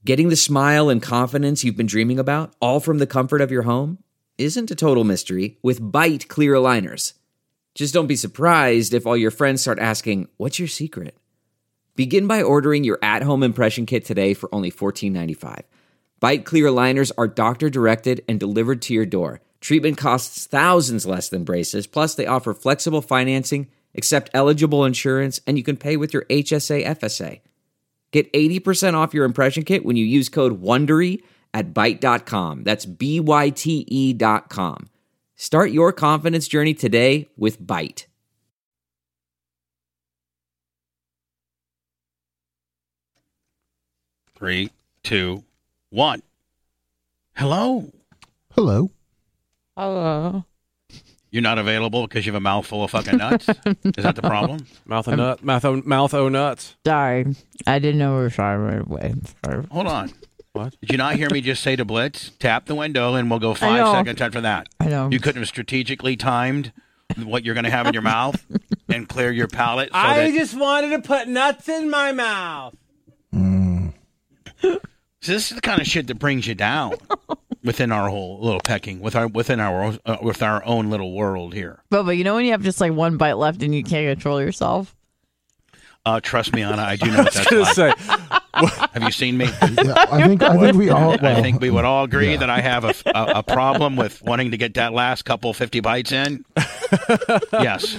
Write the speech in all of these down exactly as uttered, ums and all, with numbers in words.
Getting the smile and confidence you've been dreaming about, all from the comfort of your home, isn't a total mystery with Byte clear aligners. Just don't be surprised if all your friends start asking, "What's your secret?" Begin by ordering your at-home impression kit today for only fourteen ninety-five. Byte clear aligners are doctor-directed and delivered to your door. Treatment costs thousands less than braces, plus they offer flexible financing, accept eligible insurance, and you can pay with your H S A F S A. Get eighty percent off your impression kit when you use code WONDERY at byte dot com. That's B Y T E dot com. Start your confidence journey today with Byte. Three, two, one. Hello. Hello. Hello. You're not available because you have a mouthful of fucking nuts? Is that the problem? Mouth o' nut, mouth o' mouth o' nuts. Sorry. I didn't know we were sorry right away. Sorry. Hold on. What? Did you not hear me just say to Blitz, tap the window, and we'll go five know. seconds after that? I know. You couldn't have strategically timed what you're going to have in your mouth and clear your palate? So I that... just wanted to put nuts in my mouth. Mm. So this is the kind of shit that brings you down within our whole little pecking, with our within our uh, with our own little world here. But, but you know when you have just like one bite left and you can't control yourself? Uh, trust me, Anna, I do know what that's I was like. gonna say, Have you seen me? Yeah, I think I think we all. Well, I think we would all agree yeah. that I have a, a, a problem with wanting to get that last couple fifty bites in. Yes.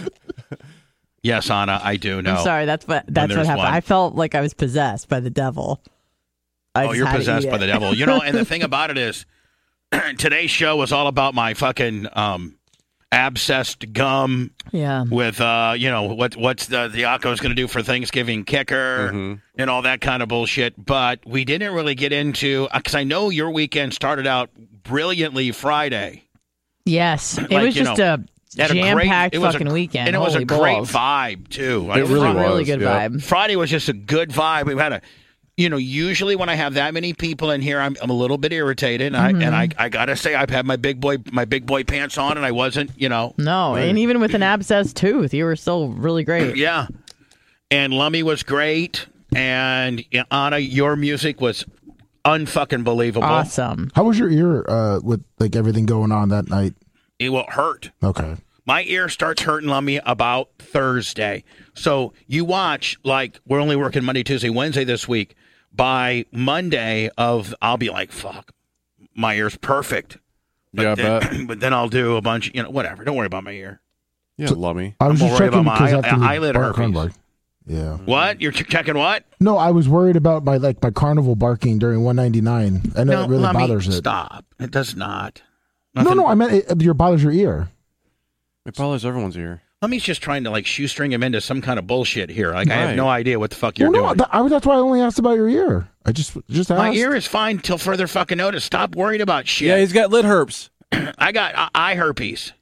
Yes, Anna, I do know. I'm sorry, that's what that's what there's happened. one. I felt like I was possessed by the devil. I Oh, just you're had to possessed eat by it. the devil. You know, and the thing about it is, today's show was all about my fucking um, abscessed gum Yeah. with, uh, you know, what what's the the Akko's going to do for Thanksgiving kicker Mhm. and all that kind of bullshit. But we didn't really get into, because I know your weekend started out brilliantly Friday. Yes. It Like, was you just know, a Had a great- jam-packed it was a- fucking weekend. And it was Holy a great balls. vibe, too. It really a really was, good yeah. vibe. Friday was just a good vibe. We had a, you know, usually when I have that many people in here, I'm, I'm a little bit irritated, and Mm-hmm. I and I, I gotta say I've had my big boy my big boy pants on, and I wasn't, you know, No, and even with an abscessed tooth, you were still really great. yeah. And Lummy was great, and Anna, your music was unfucking believable. Awesome. How was your ear uh, with like everything going on that night? It will hurt. Okay. My ear starts hurting Lummy about Thursday. So you watch, like, we're only working Monday, Tuesday, Wednesday this week. By Monday of, I'll be like, fuck, my ear's perfect. But Yeah, I then, bet. But then I'll do a bunch, you know, whatever. Don't worry about my ear. Yeah, Lummy. I was I'm just worried checking about my because eye- after the eyelid bar- herpes. carnival- Yeah. What? You're ch- checking what? No, I was worried about my like my carnival barking during one ninety-nine. I know no, it really Lummy, bothers it. Stop. It does not. No, Nothing- no, I meant it, it bothers your ear. It bothers everyone's ear. Lummy's just trying to, like, shoestring him into some kind of bullshit here. Like, I have Right. no idea what the fuck you're well, no, doing. that, I, that's why I only asked about your ear. I just just asked. My ear is fine till further fucking notice. Stop worrying about shit. Yeah, he's got lid herpes. I got uh, eye herpes.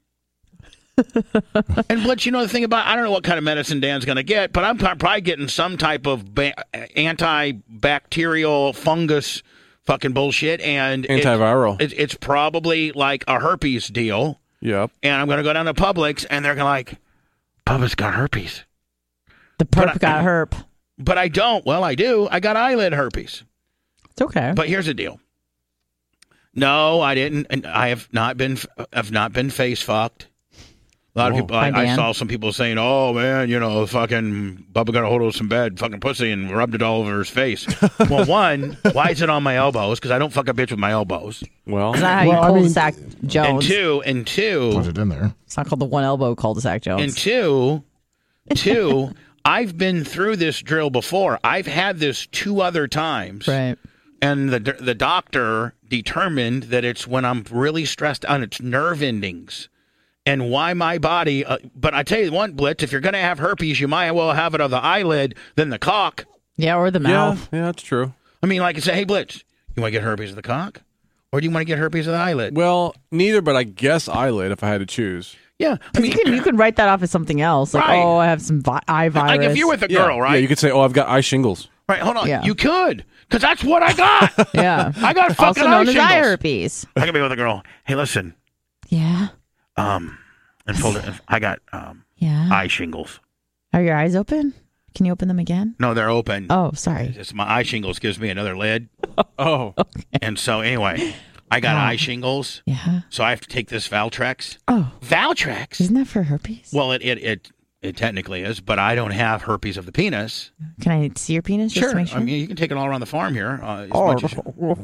And Blitz, you know the thing about, I don't know what kind of medicine Dan's going to get, but I'm probably getting some type of ba- antibacterial fungus fucking bullshit, and it- Antiviral. It, it's probably like a herpes deal. Yep. And I'm going to go down to Publix, and they're going to like, Bubba's got herpes. The But perp I- got herp. But I don't. Well, I do. I got eyelid herpes. It's okay. But here's the deal. No, I didn't. And I have not been. Have not been face fucked. A lot Whoa. of people. I, Hi, I Dan. saw some people saying, "Oh man, you know, fucking Bubba got a hold of some bad fucking pussy and rubbed it all over his face." Well, one, why is it on my elbows? Because I don't fuck a bitch with my elbows. Well, It's not how Well, I you mean- cul-de-sac And Jones. two, and Put two, it in there. It's not called the one elbow cul-de-sac Jones. and two, two. I've been through this drill before. I've had this two other times. right. And the the doctor determined that it's when I'm really stressed out, it's nerve endings. And why my body, uh, but I tell you one, Blitz, if you're going to have herpes, you might as well have it of the eyelid than the cock. Yeah, or the yeah, mouth. yeah, that's true. I mean, like I say, hey, Blitz, you want to get herpes of the cock? Or do you want to get herpes of the eyelid? Well, neither, but I guess eyelid if I had to choose. Yeah. I mean, you can you can write that off as something else. Like, Right. oh, I have some vi- eye virus. like if you're with a Yeah. girl, right? Yeah, you could say, oh, I've got eye shingles. right, hold on. Yeah. You could, because that's what I got. yeah. I got fucking Also known eye as eye shingles. herpes. I could be with a girl. Hey, listen, Yeah. um, and fold it. I got um Yeah. eye shingles. Are your eyes open? Can you open them again? No, they're open. Oh, sorry. Just my eye shingles gives me another lid. Oh. And so anyway, I got eye shingles. Yeah. So I have to take this Valtrex. Oh. Valtrex? Isn't that for herpes? Well, it, it, it, it technically is, but I don't have herpes of the penis. Can I see your penis just Sure. to make sure? I mean, you can take it all around the farm here. Uh, as Oh, much as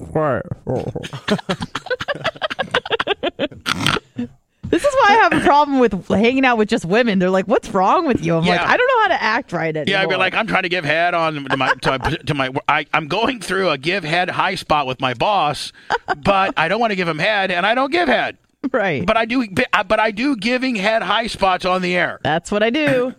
you- This is why I have a problem with hanging out with just women. They're like, "What's wrong with you?" I'm like, Yeah. "I don't know how to act right anymore." Yeah, I'd be like, I'm trying to give head on to my to, to my. I, I'm going through a give head high spot with my boss, but I don't want to give him head, and I don't give head. right. But I do. But I do giving head high spots on the air. That's what I do.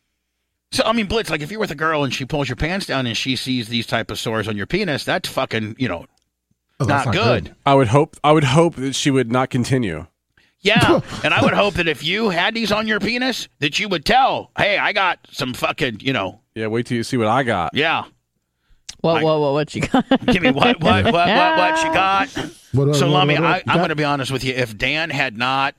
So I mean, Blitz, like if you're with a girl and she pulls your pants down and she sees these type of sores on your penis, that's fucking you know Oh, that's not, not good. good. I would hope. I would hope that she would not continue. Yeah, and I would hope that if you had these on your penis, that you would tell, hey, I got some fucking, you know, Yeah. Wait till you see what I got. yeah. Whoa, I- whoa, whoa! What you got? Give me what, what, what, what, what you got. What, what, So, what, Lummy, what, what I, you I'm got? going to be honest with you. If Dan had not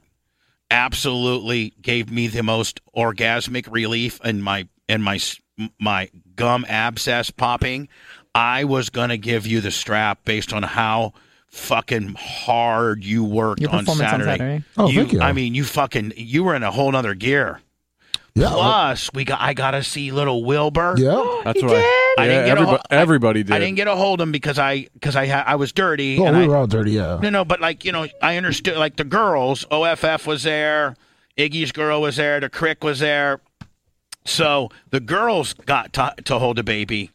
absolutely gave me the most orgasmic relief in my in my s- my gum abscess popping, I was going to give you the strap based on how fucking hard you worked Your on performance on Saturday. Saturday. Oh, thank you. I mean, you fucking you were in a whole nother gear. Yeah. Plus, we got I got to see little Wilbur. Yeah. That's You what I. did? I yeah, didn't get a everybo- hol- I- everybody did. I didn't get a hold of him because I because I ha- I was dirty. Oh, and we I, were all dirty, yeah. No, no, but like, you know, I understood, like the girls, O F F was there, Iggy's girl was there, the Crick was there. So the girls got to, to hold a baby.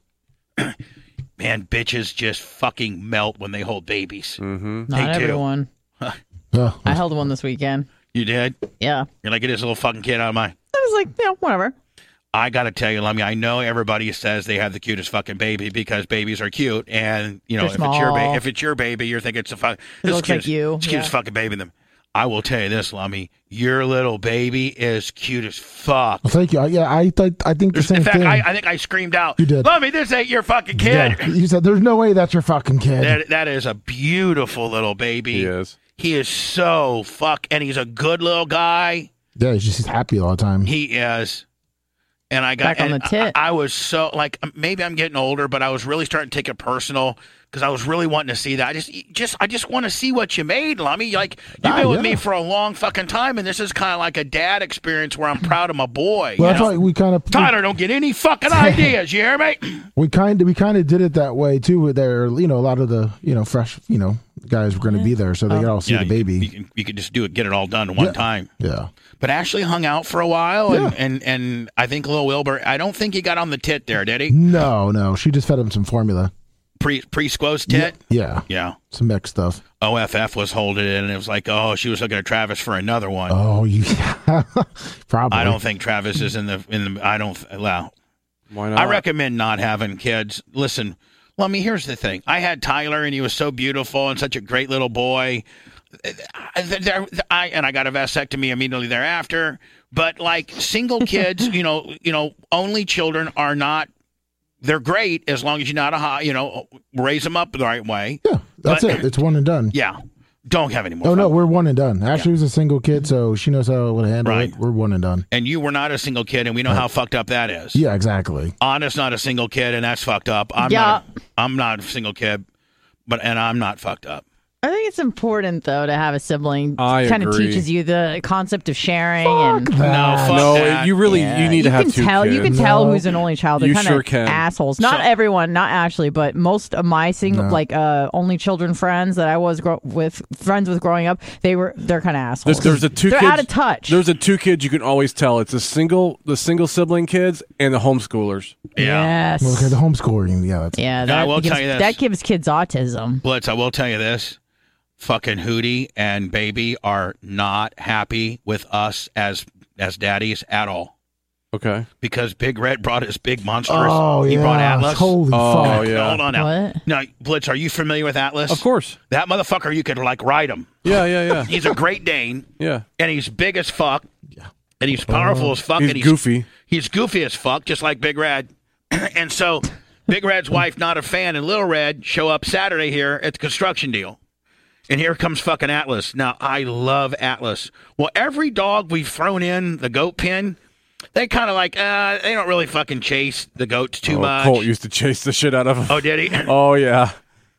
Man, bitches just fucking melt when they hold babies. Mm-hmm. Not They do. everyone. Yeah. I held one this weekend. You did? Yeah. You're like, get this little fucking kid out of my... I was like, yeah, whatever. I got to tell you, Lummy, I know everybody says they have the cutest fucking baby because babies are cute. And, you know, They're if it's your small. baby, if it's your baby, you're thinking it's a fuck. This looks kid like is- you, It's the cutest yeah. fucking baby in them. I will tell you this, Lummy. Your little baby is cute as fuck. Well, thank you. I, yeah, I th- I think the There's- same in fact, thing. I, I think I screamed out, You did. Lummy, this ain't your fucking kid. Yeah. You said, there's no way that's your fucking kid. That, that is a beautiful little baby. He is. He is so fuck, and he's a good little guy. Yeah, he's just he's happy all the time. He is. And I got Back on and the tit. I, I was so like maybe I'm getting older, but I was really starting to take it personal because I was really wanting to see that. I just just I just want to see what you made, Lummy. Like you've Ah, been with yeah. me for a long fucking time, and this is kind of like a dad experience where I'm proud of my boy. Well, you that's know? why we kind of Tyler, don't get any fucking ideas. You hear me? we kind of we kind of did it that way too. With there, you know, a lot of the you know fresh you know guys were going to be there, so they could all see Yeah, the baby. You, you, can, you can just do it, get it all done at one Yeah. time. Yeah. But Ashley hung out for a while, and, Yeah. and, and I think Lil Wilbur, I don't think he got on the tit there, did he? No, no, she just fed him some formula. Pre pre squoze tit? Yeah, Yeah. some mixed stuff. O F F was holding it, and it was like, oh, she was looking at Travis for another one. Oh, you probably. I don't think Travis is in the in the. I don't. Well, Why not? I recommend not having kids. Listen, well, I mean, here's the thing. I had Tyler, and he was so beautiful and such a great little boy. I, there- I and I got a vasectomy immediately thereafter. But like single kids, you know, you know, only children are not. They're great as long as you know how to, hi- you know, raise them up the right way. Yeah, that's But- it. It's one and done. Yeah, don't have any more. Oh no, fun. we're one and done. Ashley was a single kid, so she knows how to handle Right. it. We're one and done. And you were not a single kid, and we know how fucked up that is. Yeah, exactly. Anna's not a single kid, and that's fucked up. I'm Yeah. not. A, I'm not a single kid, but and I'm not fucked up. I think it's important though to have a sibling. I Kind of agree. teaches you the concept of sharing and. No, fuck No, that. you really Yeah. you need to have can two tell, kids. You can tell No. who's an only child. They're You kind sure of can. assholes. Not So- everyone, not Ashley, but most of my single, No. like uh, only children friends that I was gro- with, friends with growing up, they were they're kind of assholes. There's, there's a two They're kids. out of touch. There's a two kids you can always tell. It's a single, the single sibling kids and the homeschoolers. Yeah, Yes. Well, okay, the homeschooling. Yeah, that's yeah. Now, I That will gives, tell you this. that gives kids autism. Blitz. I will tell you this: fucking Hootie and Baby are not happy with us as as daddies at all Okay. because Big Red brought his big monsters. Oh he yeah. brought Atlas. Holy Oh, fuck. yeah. Hold on now. What? Now, Blitz, are you familiar with Atlas? Of course. That motherfucker, you could like ride him. Yeah, yeah, yeah, He's a Great Dane, yeah. and he's big as fuck, and he's powerful as fuck, He's and he's goofy. He's goofy as fuck, just like Big Red. And so Big Red's wife, not a fan, and Little Red show up Saturday here at the construction deal. And here comes fucking Atlas. Now, I love Atlas. Well, every dog we've thrown in the goat pen, they kind of like, uh, they don't really fucking chase the goats too Oh, much. Colt used to chase the shit out of him. Oh, did he? Oh yeah.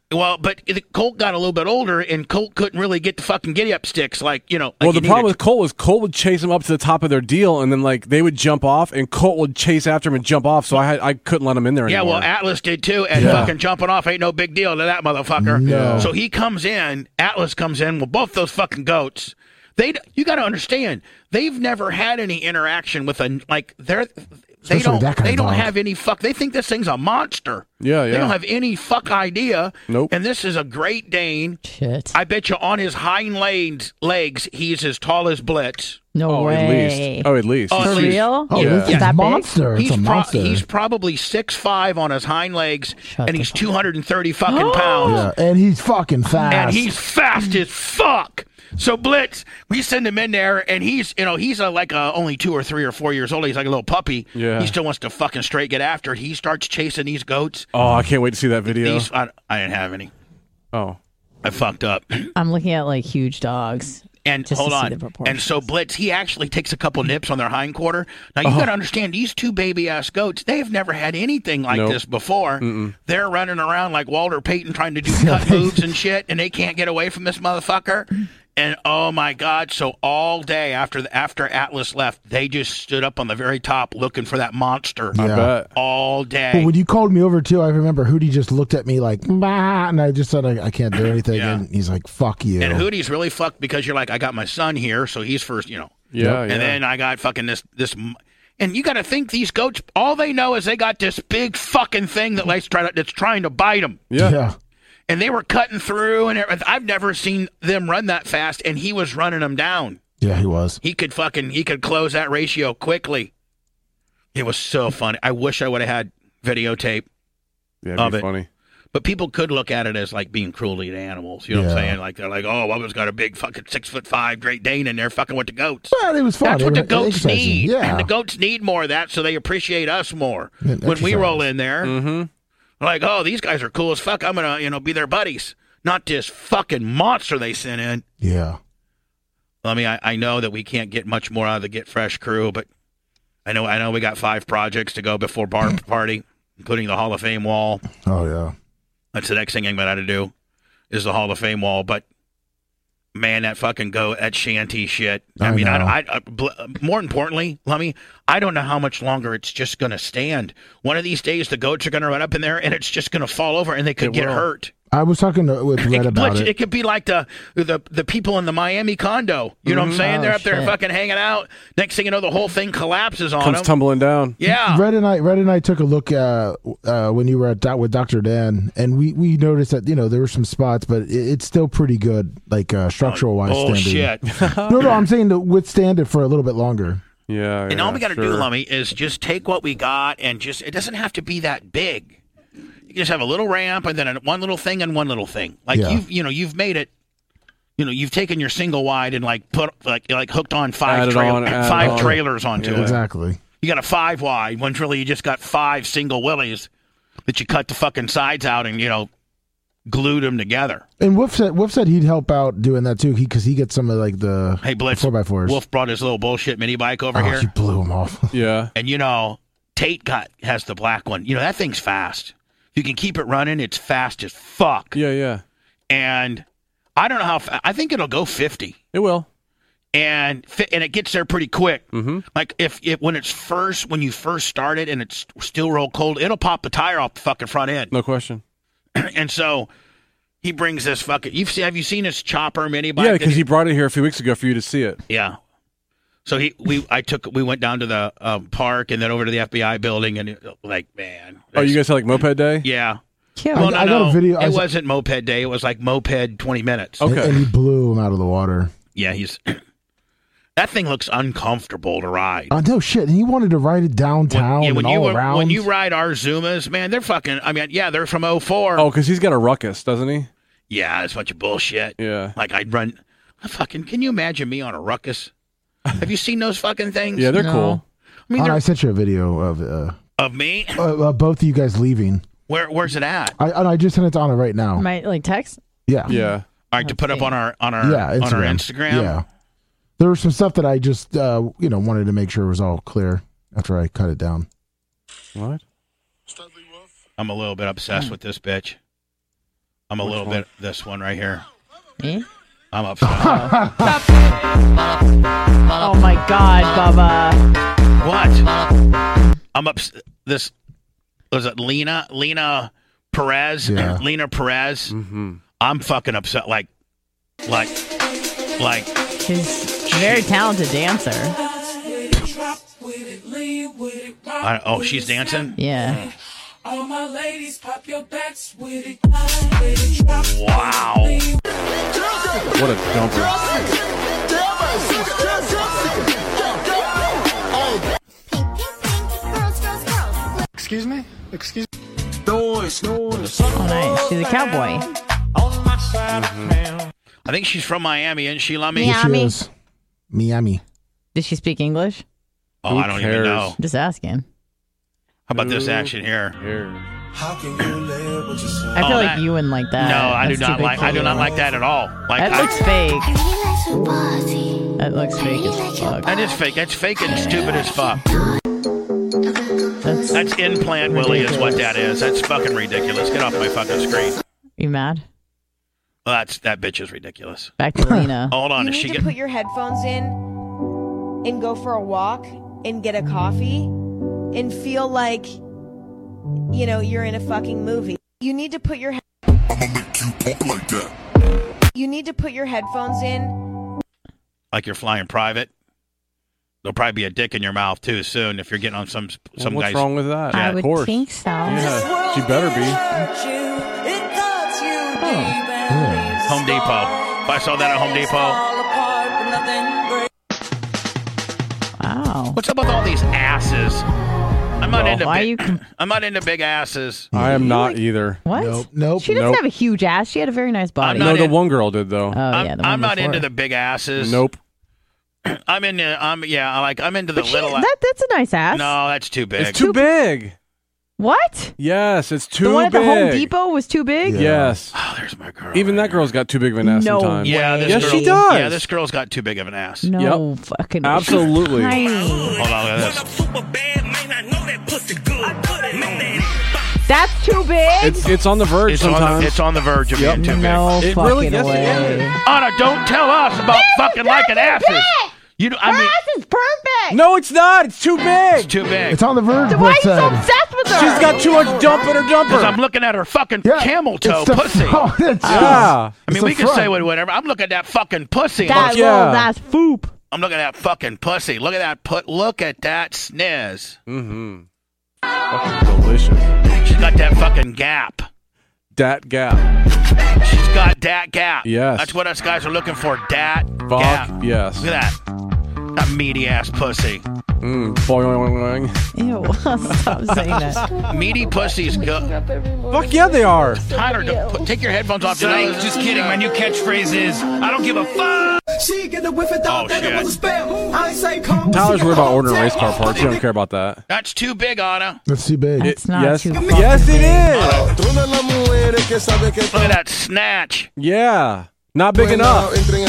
Well, but Colt got a little bit older, and Colt couldn't really get the fucking giddy up sticks like you know. Like well, the you problem needed. with Colt was Colt would chase him up to the top of their deal, and then like they would jump off, and Colt would chase after him and jump off. So I had, I couldn't let him in there Yeah, anymore. well, Atlas did too, and Yeah. fucking jumping off ain't no big deal to that motherfucker. No. So he comes in, Atlas comes in with both those fucking goats. They, you got to understand, they've never had any interaction with a like they're. They Especially don't. that kind They of don't dog. have any fuck. They think this thing's a monster. Yeah, yeah. They don't have any fuck idea. Nope. And this is a Great Dane. Shit. I bet you on his hind legs, legs, he's as tall as Blitz. No oh, way. at least. Oh, at least. Oh, For at least. real? Oh, Yeah. this is Is that a big? monster. It's He's, a pro- monster. he's probably six five on his hind legs, Shut and the he's fuck two hundred thirty fucking pounds. yeah, and he's fucking fast. And he's fast as fuck. So Blitz, we send him in there, and he's, you know, he's a, like a, only two or three or four years old. He's like a little puppy. Yeah. He still wants to fucking straight get after it. He starts chasing these goats. Oh, I can't wait to see that video. These, I, I didn't have any. Oh. I fucked up. I'm looking at like huge dogs. And Just hold to see on. the proportions. And so Blitz, he actually takes a couple nips on their hind quarter. Now you got to understand, these two baby ass goats, they have never had anything like Nope. this before. They're running around like Walter Payton trying to do cut moves and shit, and they can't get away from this motherfucker. And oh my God! So all day after the, after Atlas left, they just stood up on the very top looking for that monster. I Yeah. bet. All day. Well, when you called me over too, I remember Hootie just looked at me like, bah, and I just said I, I can't do anything, Yeah. and he's like, "Fuck you." and Hootie's really fucked because you're like, I got my son here, so he's first, you know. Yeah, And yeah. then I got fucking this this, m- and you got to think these goats. All they know is they got this big fucking thing that likes try to, that's trying to bite them, yeah. yeah. and they were cutting through, and everything. I've never seen them run that fast, and he was running them down. Yeah, he was. He could fucking he could close that ratio quickly. It was so funny. I wish I would have had videotape, Yeah, it'd Of be it. funny. but people could look at it as like being cruelty to animals. You know what I'm Yeah. saying? Like they're like, oh, Bubba's got a big fucking six foot five Great Dane in there fucking with the goats. Well, it was fun. That's They what the were goats exercising. need. Yeah. And the goats need more of that so they appreciate us more. And When we exercise. roll in there, Mm-hmm. like, oh, these guys are cool as fuck. I'm going to, you know, be their buddies. Not this fucking monster they sent in. Yeah. I mean, I, I know that we can't get much more out of the Get Fresh crew, but I know I know we got five projects to go before bar party, including the Hall of Fame wall. Oh yeah. That's the next thing I'm going to do is the Hall of Fame wall. But man, that fucking go that shanty shit. I, I mean, I, know. I, I bl- more importantly, Lummy, I don't know how much longer it's just going to stand. One of these days, the goats are going to run up in there, and it's just going to fall over, and they could It get will. hurt. I was talking to, with It Red could, about glitch- it. it could be like the, the the people in the Miami condo. You know what I'm saying? Oh, They're up there shit. fucking hanging out. Next thing you know, the whole thing collapses on Comes them. tumbling down. Yeah. Red and I, Red and I took a look uh, uh, when you were at doc- with Doctor Dan, and we, we noticed that you know there were some spots, but it, it's still pretty good, like uh, structural wise. Oh, standing. shit. No, no, I'm saying to withstand it for a little bit longer. Yeah. And yeah, all we got to do, sure. Lummy, is just take what we got and just, it doesn't have to be that big. You can just have a little ramp and then a, one little thing and one little thing. Like Yeah. you've, you know, you've made it, you know, you've taken your single wide and like put, like, like hooked on five, Added trail- on, added five on. trailers onto Yeah. it. Exactly. You got a five wide when really you just got five single willies that you cut the fucking sides out and, you know, glued them together. And Wolf said Wolf said he'd help out doing that too, because he, gets some of like the Hey, Blitz, four by fours. Wolf brought his little bullshit mini bike over oh, here. he blew him off. Yeah. And, you know, Tate got has the black one. You know, that thing's fast. You can keep it running. It's fast as fuck. Yeah, yeah. And I don't know how fa- I think it'll go fifty. It will. And fi- and it gets there pretty quick. Mm-hmm. Like if it when it's first when you first start it and it's still real cold, it'll pop the tire off the fucking front end. No question. And so he brings this fucking. You've seen? Have you seen his chopper mini bike? Yeah, that because he brought it here a few weeks ago for you to see it. Yeah. So he we I took we went down to the um, park and then over to the F B I building and it, like man. Oh, you guys had like Moped Day? Yeah. Cute. Well, I- no, I got a no. video- I It saw- wasn't Moped Day. It was like Moped twenty minutes. Okay. And, and he blew him out of the water. Yeah, he's. That thing looks uncomfortable to ride. Oh no shit! And he wanted to ride it downtown yeah, when and you all around. when you ride our Zumas, man, they're fucking. I mean, yeah, they're from oh four. Oh, because he's got a ruckus, doesn't he? Yeah, it's a bunch of bullshit. Yeah. Like I'd run. Fucking. Can you imagine me on a ruckus? Have you seen those fucking things? Yeah, they're No. cool. I mean, Oh, they're, I sent you a video of uh, of me. uh, uh, both of you guys leaving. Where Where's it at? I and I just sent it to Anna right now. My like text. Yeah, Yeah. All right, to put up on our on our yeah, on our Instagram. Instagram. Yeah, there was some stuff that I just uh, you know wanted to make sure was all clear after I cut it down. What? I'm a little bit obsessed with this bitch. I'm a Which little one? bit this one right here. Me? I'm upset. Oh my God, Bubba. What? I'm upset. This was it. Lena, Lena Perez, Yeah. Lena Perez. Mm-hmm. I'm fucking upset. Like, like, like. She's a very talented dancer. I, oh, she's dancing. Yeah. All my ladies, pop your backs with it. Wow. What a dumper. Excuse me? Excuse me? Oh, nice. She's a cowboy. I think she's from Miami, isn't she, Lummy? Yeah. She Miami. is. Miami. Does she speak English? Oh, Who I don't even cares? know. Just asking. How about this action here? Here. How can you live with yourself? I feel Oh, like that- you wouldn't like that. No, I do That's too not big like. for I do you. not like that at all. Like That I- looks fake. That looks fake as fuck. that is fake. That's fake and stupid as fuck. That's, That's implant Willie is what that is. That's fucking ridiculous. Get off my fucking screen. you mad? Well, that's that bitch is ridiculous. Back to Lena. Hold on, You is need she to get? put your headphones in and go for a walk and get a coffee and feel like, you know, you're in a fucking movie. You need to put your he- You need to put your headphones in. Like you're flying private. There'll probably be a dick in your mouth too soon if you're getting on some some What's guy's. wrong with that? I of would course. think so. Yeah, she better be. Home Depot. If I saw that at Home Depot. Wow. What's up with all these asses? I'm not Well, into why big, you com- I'm not into big asses. I am not either. What? Nope, nope. She doesn't Nope. have a huge ass. She had a very nice body. I'm No, not the in- one girl did though. oh I'm, yeah, the one I'm not before. into the big asses. Nope. I'm into. I'm yeah. Like I'm into the But she, little. that that's a nice ass. No, that's too big. It's too big. What? Yes, it's too The one at big. the Home Depot was too big. Yeah. Yes. Oh, there's my girl. Even right that girl's got too big of an ass No sometimes. Yeah, this Yes, girl, she does. Yeah, this girl's got too big of an ass. No fucking. Absolutely. Tiny. Hold on, look at this. That's too big. It's it's on the verge It's on, sometimes. the, it's on the verge of Yep. being too no It fucking really- yes, it way. is. big. Anna, don't tell us about fucking liking asses. You, know, I Her mean, ass is perfect. No, it's not. It's too big. it's too big. It's on the verge. Why are Brett you so said. obsessed with her? She's got too much dump in her Because I'm dumper. looking at her fucking Yeah, camel toe it's the pussy. front. It's Yeah. I mean, it's we the can front. say whatever. I'm looking at that fucking pussy. that Look- yeah. little, that's foop. I'm looking at that fucking pussy. Look at that put. Look at that sniz. Mm-hmm. Fucking delicious. She's got that fucking gap. Dat gap. She's got that gap. Yes. That's what us guys are looking for. Dat Fuck gap. yes. Look at that. That meaty ass pussy. Mm. Boing. Ew. Stop saying that. Meaty pussy's good. Fuck yeah, they are. Tyler, don't- put- take your headphones off. You know, Just kidding. My new catchphrase is, I don't give a fuck. She get the whiff it Oh, shit. I say come. Tyler's worried about ordering race car parts. He don't care about that. That's too big, Anna. That's too big. It's not yes, too fucking yes, it is. Look at that snatch. Yeah, not big enough. Turn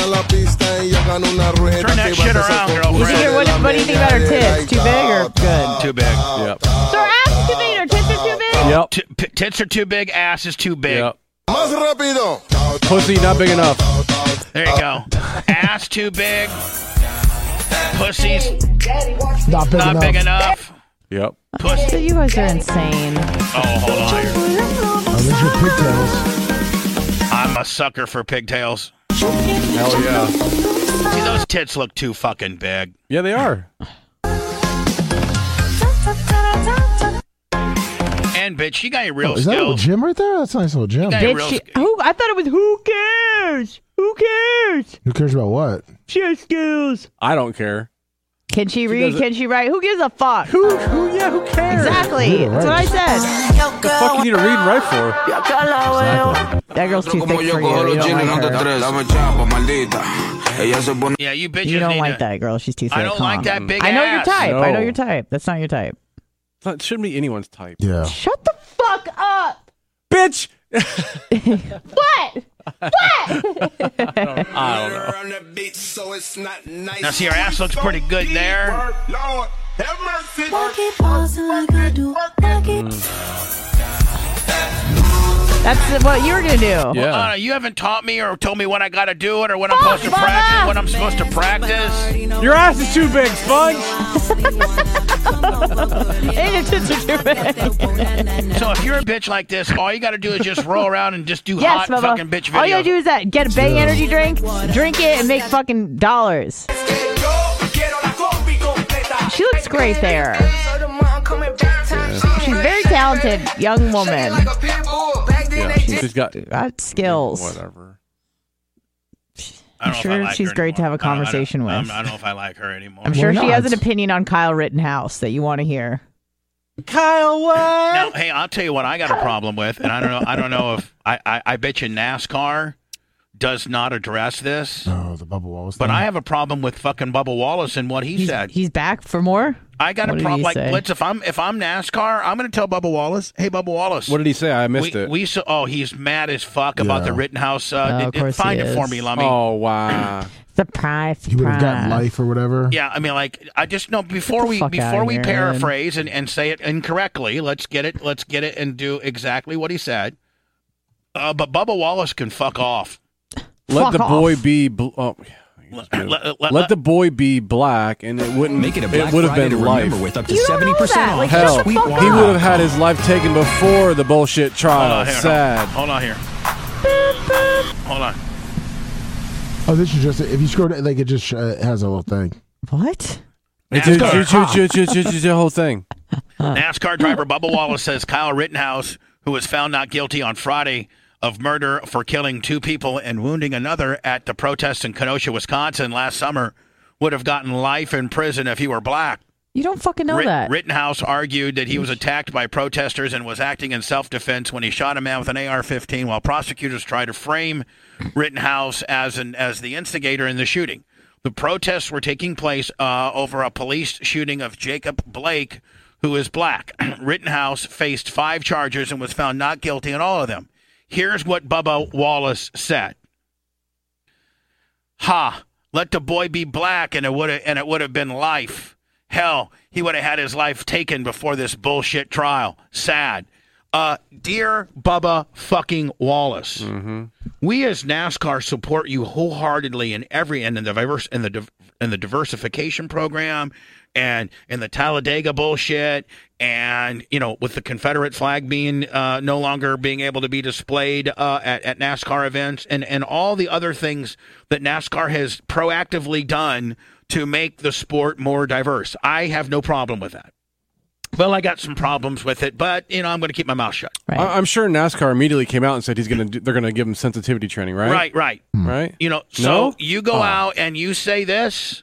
that shit around, You girlfriend. think- what, what do you think about her tits? Too big or good? Too big. Yep. So her ass is too big and her tits are too big? Yep. T- p- tits are too big. Ass is too big. Yep. Pussy not big enough. There you go. Ass too big. Pussy's Not big not enough. big enough. Yep. So Pussy. you guys are insane. Oh, hold on here. Oh, there's your pigtails. I'm a sucker for pigtails. Hell yeah. See, those tits look too fucking big. Yeah, they are. And bitch, you got your real Oh, is that a little skills. gym right there? That's a nice little gym. got- Did real she? sk- Who? I thought it was who cares? Who cares? Who cares about what? She has skills. I don't care. Can she read? doesn't- Can she write? Who gives a fuck? Who? Who? Yeah, who cares? Exactly. Yeah, That's what I right. said. What the fuck you need to read and write for? Exactly. That girl's too thick for you. You don't like her. Yeah, you bitches You don't need like to- that girl. She's too thick. I don't like huh? that big I know your ass. type. I know No. your type. That's not your type. It's not- It shouldn't be anyone's type. Yeah. Shut the fuck up. Bitch. What? I don't know. Now, see, her ass looks pretty good there. That's what you were gonna do. Yeah. Well, uh, you haven't taught me or told me when I got to do it or when I'm Fuck, supposed to Bubba! practice. When I'm supposed to practice. Your ass is too big, Sponge. And your tits are too big. So if you're a bitch like this, all you got to do is just roll around and just do Yes, hot Bubba. fucking bitch videos. All you gotta do is that. Get a Bang energy drink, drink it, and make fucking dollars. She looks great there. She's a very talented young woman. Yeah, she's got Got skills. whatever. I don't I'm know if I sure like she's her great to have a anymore. I don't- conversation I don't, with. I don't know if I like her anymore. I'm sure Why she has an not? opinion on Kyle Rittenhouse that you want to hear. Kyle, what? Now, hey, I'll tell you what I got a problem with, and I don't know. I don't know if I. I, I bet you NASCAR does not address this, Oh, the Bubba Wallace. but thing. I have a problem with fucking Bubba Wallace and what he He's, said. he's back for more? I got what a did problem. he Like, say? Blitz, if I'm if I'm NASCAR, I'm going to tell Bubba Wallace, hey, Bubba Wallace. What did he say? I missed we, it. We so, oh, he's mad as fuck about Yeah. the Rittenhouse. Uh, Oh, d- of d- course he find it for is. me, Lummy. Oh wow. Surprise, surprise. He would have gotten life or whatever. Yeah, I mean, like, I just know before the we fuck before outta we here, paraphrase and, and say it incorrectly, let's get it, let's get it and do exactly what he said. Uh, but Bubba Wallace can fuck off. Let Fuck the off. boy be. Bl- oh, yeah, Let, good. let- let- Let let- the boy be black, and it wouldn't. Make it a Black it would have Friday been to remember life. with up to You don't seventy know percent that. off. Like, Hell, shut the he fuck would up. have had his life taken before the bullshit Hold trial. on here. Sad. Hold on here. Hold on. Oh, this is just if you scroll it, like it just uh, has a little thing. What? It's NASCAR. it's- it's- it's- it's the whole thing. NASCAR driver Bubba Wallace says Kyle Rittenhouse, who was found not guilty on Friday of murder for killing two people and wounding another at the protests in Kenosha, Wisconsin last summer, would have gotten life in prison if he were black. You don't fucking know Rit- that. Rittenhouse argued that he was attacked by protesters and was acting in self-defense when he shot a man with an A R fifteen, while prosecutors tried to frame Rittenhouse as an as the instigator in the shooting. The protests were taking place uh, over a police shooting of Jacob Blake, who is black. Rittenhouse faced five charges and was found not guilty in all of them. Here's what Bubba Wallace said. Ha, let the boy be black and it would have and it would have been life. Hell, he would have had his life taken before this bullshit trial. Sad. Uh, dear Bubba fucking Wallace, we as NASCAR support you wholeheartedly in every and in the diverse in the div- in the diversification program and in the Talladega bullshit and you know with the Confederate flag being uh, no longer being able to be displayed uh, at, at NASCAR events and and all the other things that NASCAR has proactively done to make the sport more diverse. I have no problem with that. Well, I got some problems with it, but you know I'm going to keep my mouth shut. Right. I- I'm sure NASCAR immediately came out and said he's gonna. Do, they're gonna give him sensitivity training, right? Right, right. Right. You know, so No? you go Oh. out and you say this,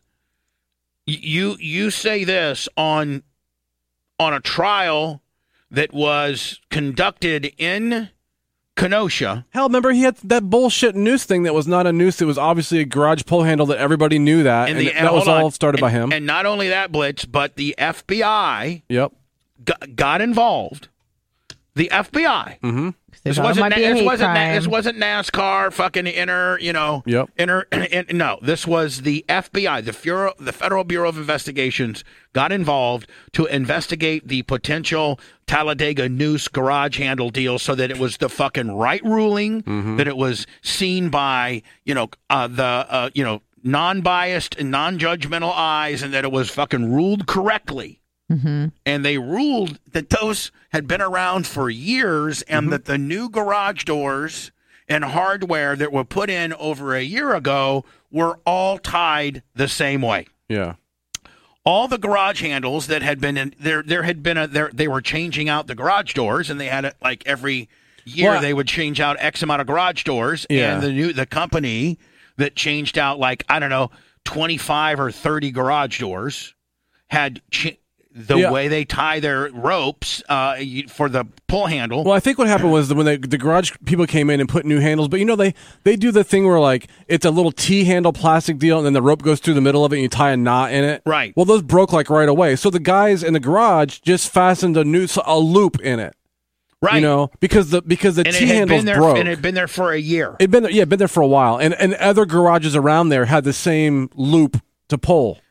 y- you you say this on on a trial that was conducted in Kenosha. Hell, remember he had that bullshit noose thing that was not a noose. It was obviously a garage pull handle that everybody knew that, and, the, that was hold on. all started and, by him. And not only that, Blitz, but the F B I Yep. got, got involved. The F B I. Mm-hmm. They This thought it wasn't, might Na- be a this, hate wasn't Na- crime. this wasn't NASCAR fucking inner, you know, Yep. inner, in, no, this was the F B I, the, Bureau, the Federal Bureau of Investigations got involved to investigate the potential Talladega noose garage handle deal so that it was the fucking right ruling, Mm-hmm. that it was seen by, you know, uh, the, uh, you know, non-biased and non-judgmental eyes and that it was fucking ruled correctly. Mm-hmm. And they ruled that those had been around for years and Mm-hmm. that the new garage doors and hardware that were put in over a year ago were all tied the same way. Yeah. All the garage handles that had been in there, there had been a, there, they were changing out the garage doors and they had it like every year Well, they would change out X amount of garage doors. Yeah. And the new, the company that changed out like, I don't know, twenty-five or thirty garage doors had ch- the Yeah. way they tie their ropes uh, you- for the pull handle. Well, I think what happened was that when they, the garage people came in and put new handles, but you know they they do the thing where like it's a little T handle plastic deal, and then the rope goes through the middle of it, and you tie a knot in it. Right. Well, those broke like right away, so the guys in the garage just fastened a new a loop in it. right. You know, because the because the and T it had handles been there, broke. and it had been there for a year. It'd been there, yeah, been there for a while, and and other garages around there had the same loop to pull.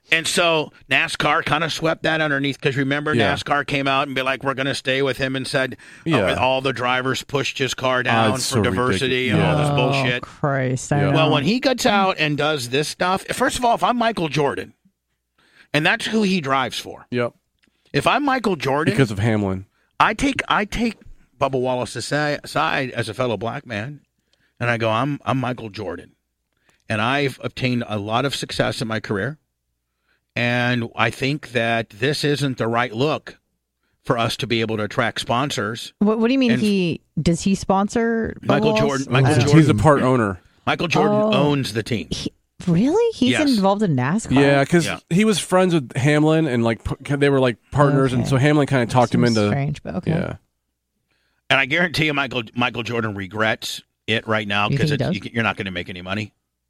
And so NASCAR kind of swept that underneath because remember Yeah. NASCAR came out and be like, we're going to stay with him and said Yeah. uh, all the drivers pushed his car down Oh, for it's so diversity ridiculous. and all this Oh, bullshit. Christ. I Yeah. know. Well, when he gets out and does this stuff, first of all, if I'm Michael Jordan, and that's who he drives for. Yep. If I'm Michael Jordan, Because of Hamlin. I take I take Bubba Wallace aside, aside as a fellow black man, and I go, I'm I'm Michael Jordan, and I've obtained a lot of success in my career, and I think that this isn't the right look for us to be able to attract sponsors. What, what do you mean And- he does he sponsor Bubba Michael Wallace? Jordan, Michael He's a Jordan, He's a part owner. Michael Jordan Oh. owns the team. He- really? He's Yes. involved in NASCAR. Yeah, because Yeah. he was friends with Hamlin and like p- they were like partners, and Okay. so Hamlin kind of talked him Seems into. strange, but okay. Yeah. And I guarantee you, Michael Michael Jordan regrets it right now You because think he you, you're not going to make any money.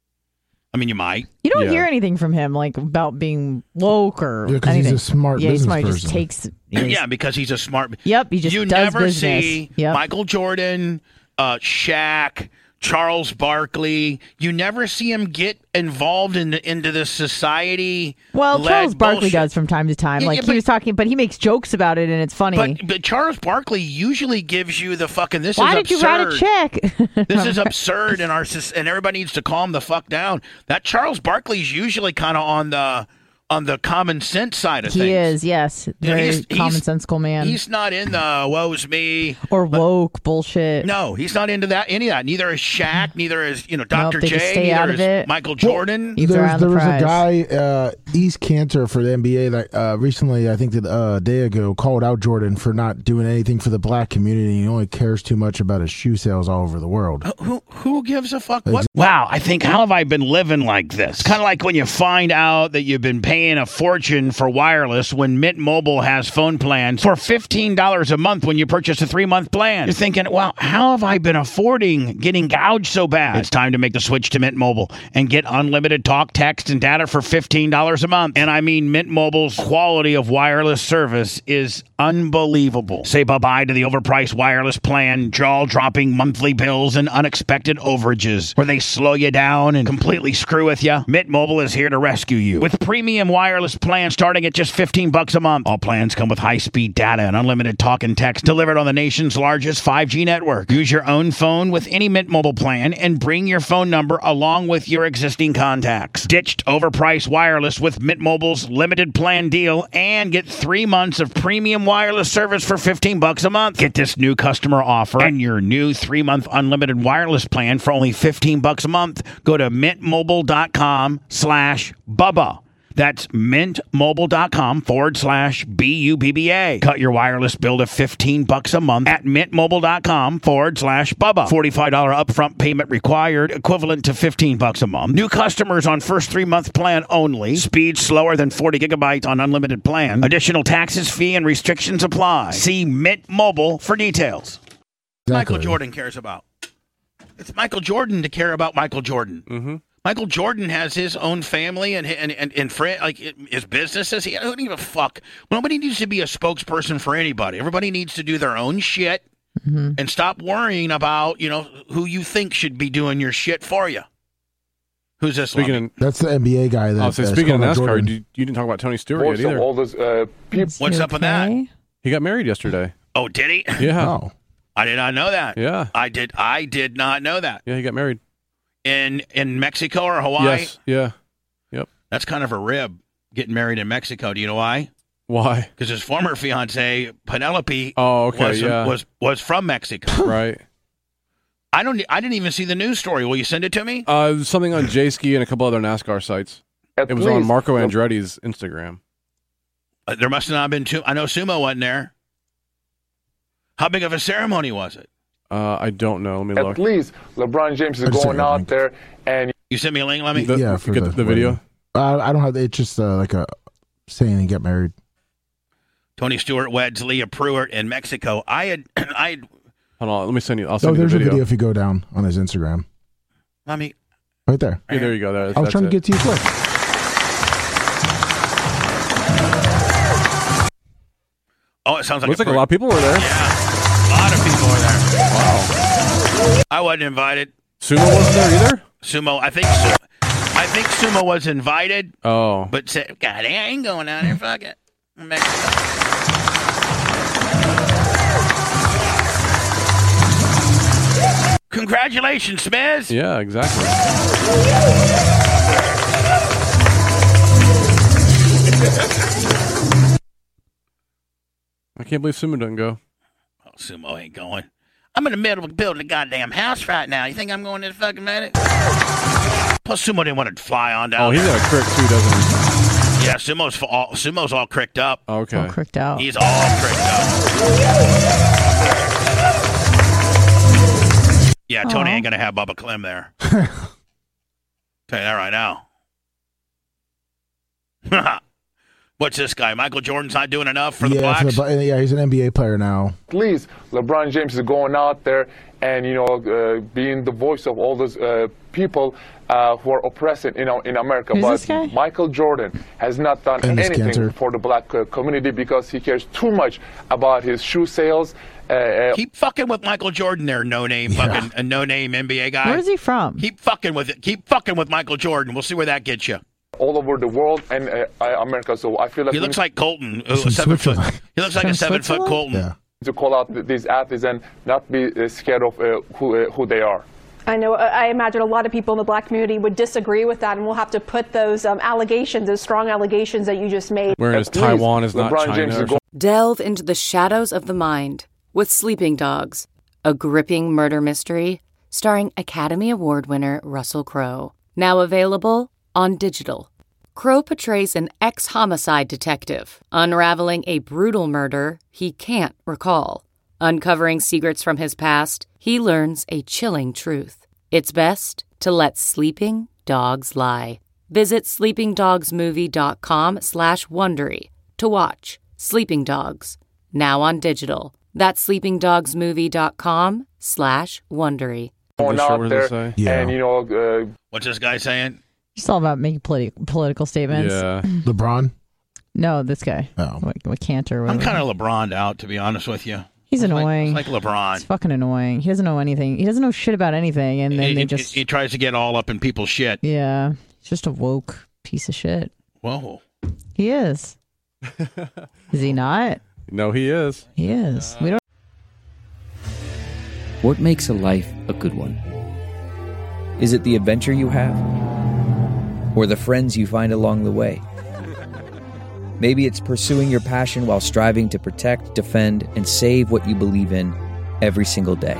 I mean, you might. You don't Yeah. hear anything from him like about being woke or Yeah, 'cause he's anything. a smart yeah, he's business smart. He just person. takes. he's- Yeah, because he's a smart. Yep. He just you does never business. see Yep. Michael Jordan, uh, Shaq, Charles Barkley. You never see him get involved in the, into the society. Well, led Charles Barkley bullshit. does from time to time. Yeah, Like yeah, he but- was talking, but he makes jokes about it, and it's funny. But but Charles Barkley usually gives you the fucking this Why is did you absurd. write a check? This is absurd, and our sys- and everybody needs to calm the fuck down. That Charles Barkley's usually kind of on the on the common sense side of He things. is, yes, Yeah, very he's- he's- commonsensical man, He's not in the woe's me. or woke bullshit. No, he's not into that. Any of that. Neither is Shaq. Neither is you know Doctor they just J. stay Neither out of is it. Michael Jordan. He's There was, around there the was a prize. guy, uh, East Cantor for the N B A, that uh, recently, I think that uh, a day ago, called out Jordan for not doing anything for the black community. He only cares too much about his shoe sales all over the world. Who who gives a fuck? What? Wow, I think how have I been living like this? Kind of like when you find out that you've been paying a fortune for wireless when Mint Mobile has phone plans for fifteen dollars a month when you purchase a three-month plan. You're thinking, wow, how have I been affording getting gouged so bad? It's time to make the switch to Mint Mobile and get unlimited talk, text, and data for fifteen dollars a month. And I mean, Mint Mobile's quality of wireless service is unbelievable. Say bye-bye to the overpriced wireless plan, jaw-dropping monthly bills, and unexpected overages where they slow you down and completely screw with you. Mint Mobile is here to rescue you with premium wireless plans starting at just fifteen bucks a month. All plans come with high-speed data and unlimited talk and text delivered on the nation's largest five G network. Use your own phone with any Mint Mobile plan and bring your phone number along with your existing contacts. Ditched overpriced wireless with Mint Mobile's limited plan deal and get three months of premium wireless service for fifteen bucks a month. Get this new customer offer and your new three-month unlimited wireless plan for only fifteen bucks a month. Go to mintmobile.com slash Bubba. That's mintmobile.com forward slash B U B B A. Cut your wireless bill to fifteen bucks a month at mintmobile.com forward slash Bubba. forty-five dollars upfront payment required, equivalent to fifteen bucks a month. New customers on first three-month plan only. Speed slower than forty gigabytes on unlimited plan. Additional taxes, fee, and restrictions apply. See Mint Mobile for details. Michael Jordan cares about. It's Michael Jordan to care about Michael Jordan. Mm-hmm. Michael Jordan has his own family and and and, and friend, like his businesses. He I don't give a fuck. Nobody needs to be a spokesperson for anybody. Everybody needs to do their own shit Mm-hmm. and stop worrying about you know who you think should be doing your shit for you. Who's this? Speaking Lummy? of, That's the N B A guy. That, oh, so that's speaking of called out NASCAR, Jordan. you, you didn't talk about Tony Stewart yet either. What's You up with that? okay? He got married yesterday. Oh, did he? Yeah. Oh, I did not know that. Yeah. I did. I did not know that. Yeah, he got married. In in Mexico or Hawaii? Yes. Yeah. Yep. That's kind of a rib. Getting married in Mexico. Do you know why? Why? Because his former fiance Penelope Oh, okay. was, yeah. was was from Mexico. right. I don't. I didn't even see the news story. Will you send it to me? Uh, something on J Ski and a couple other NASCAR sites. It was on Marco Andretti's Instagram. Uh, there must have not been too. I know Sumo wasn't there. How big of a ceremony was it? Uh, I don't know. Let me look. At least LeBron James is I just going sent you a out link. there and You sent me a link. Let me. The, yeah, you for get the, the, the video. Uh, I don't have. It's just uh, like a saying and get married. Tony Stewart weds Leah Pruitt in Mexico. I had. I had. Hold on. Let me send you. I'll Oh, send you there's the a video. video if you go down on his Instagram. I mean, Right there. Yeah, there you go. There, I was that's trying to it. get to you quick. oh, it sounds like Looks a like a lot of people were there. Yeah, a lot of people were there. Wow. I wasn't invited. Sumo wasn't there either. Sumo. I think. Su- I think Sumo was invited, Oh. but said, God, I ain't going down there. Fuck it. Mexico. Congratulations, Smith. Yeah, exactly. I can't believe Sumo doesn't go. Oh, Sumo ain't going. I'm in the middle of building a goddamn house right now. You think I'm going to the fucking minute? Plus, Sumo didn't want to fly on down. Oh, he's got a crick too, doesn't he? Yeah, Sumo's all, Sumo's all cricked up. Okay. All cricked out. He's all cricked up. Yeah, Tony Aw. ain't gonna have Bubba Clem there. Tell you that right now. What's this guy? Michael Jordan's not doing enough for the yeah, Blacks? for the, yeah, he's an N B A player now. Please, LeBron James is going out there and, you know, uh, being the voice of all those uh, people uh, who are oppressing, you know, in America. Who's but this guy? Michael Jordan has not done And this anything cancer. for the black uh, community because he cares too much about his shoe sales. Uh, uh, Keep fucking with Michael Jordan there, no-name fucking a no-name N B A guy. Where's he from? Keep fucking with it. Keep fucking with Michael Jordan. We'll see where that gets you. all over the world and uh, uh, America. So I feel like He we looks need like Colton. uh, From seven foot. Switzerland. He looks like From a seven foot Switzerland? Colton. Yeah. to call out th- these athletes and not be uh, scared of uh, who uh, who they are. I know. I imagine a lot of people in the black community would disagree with that, and we'll have to put those um, allegations, those strong allegations that you just made. Whereas Please, Taiwan is not LeBron China. James is or going- Delve into the shadows of the mind with Sleeping Dogs, a gripping murder mystery starring Academy Award winner Russell Crowe. Now available on digital. Crowe portrays an ex-homicide detective unraveling a brutal murder he can't recall. Uncovering secrets from his past, he learns a chilling truth. It's best to let sleeping dogs lie. Visit sleepingdogsmovie.com slash Wondery to watch Sleeping Dogs, now on digital. That's sleepingdogsmovie.com slash Wondery. going Sure, out what does there it say? Yeah. and, you know, uh, What's this guy saying? It's all about making politi- political statements. Yeah. LeBron? No, this guy. Oh. What, what Cantor? I'm kind of LeBron'd out, to be honest with you. He's It's like- annoying. It's like LeBron. It's fucking annoying. He doesn't know anything. He doesn't know shit about anything, and then he, they he- just he tries to get all up in people's shit. yeah. He's just a woke piece of shit. Whoa. He is. Is he not? No, he is. He is. We don't. What makes a life a good one? Is it the adventure you have? Or the friends you find along the way? Maybe it's pursuing your passion while striving to protect, defend, and save what you believe in every single day.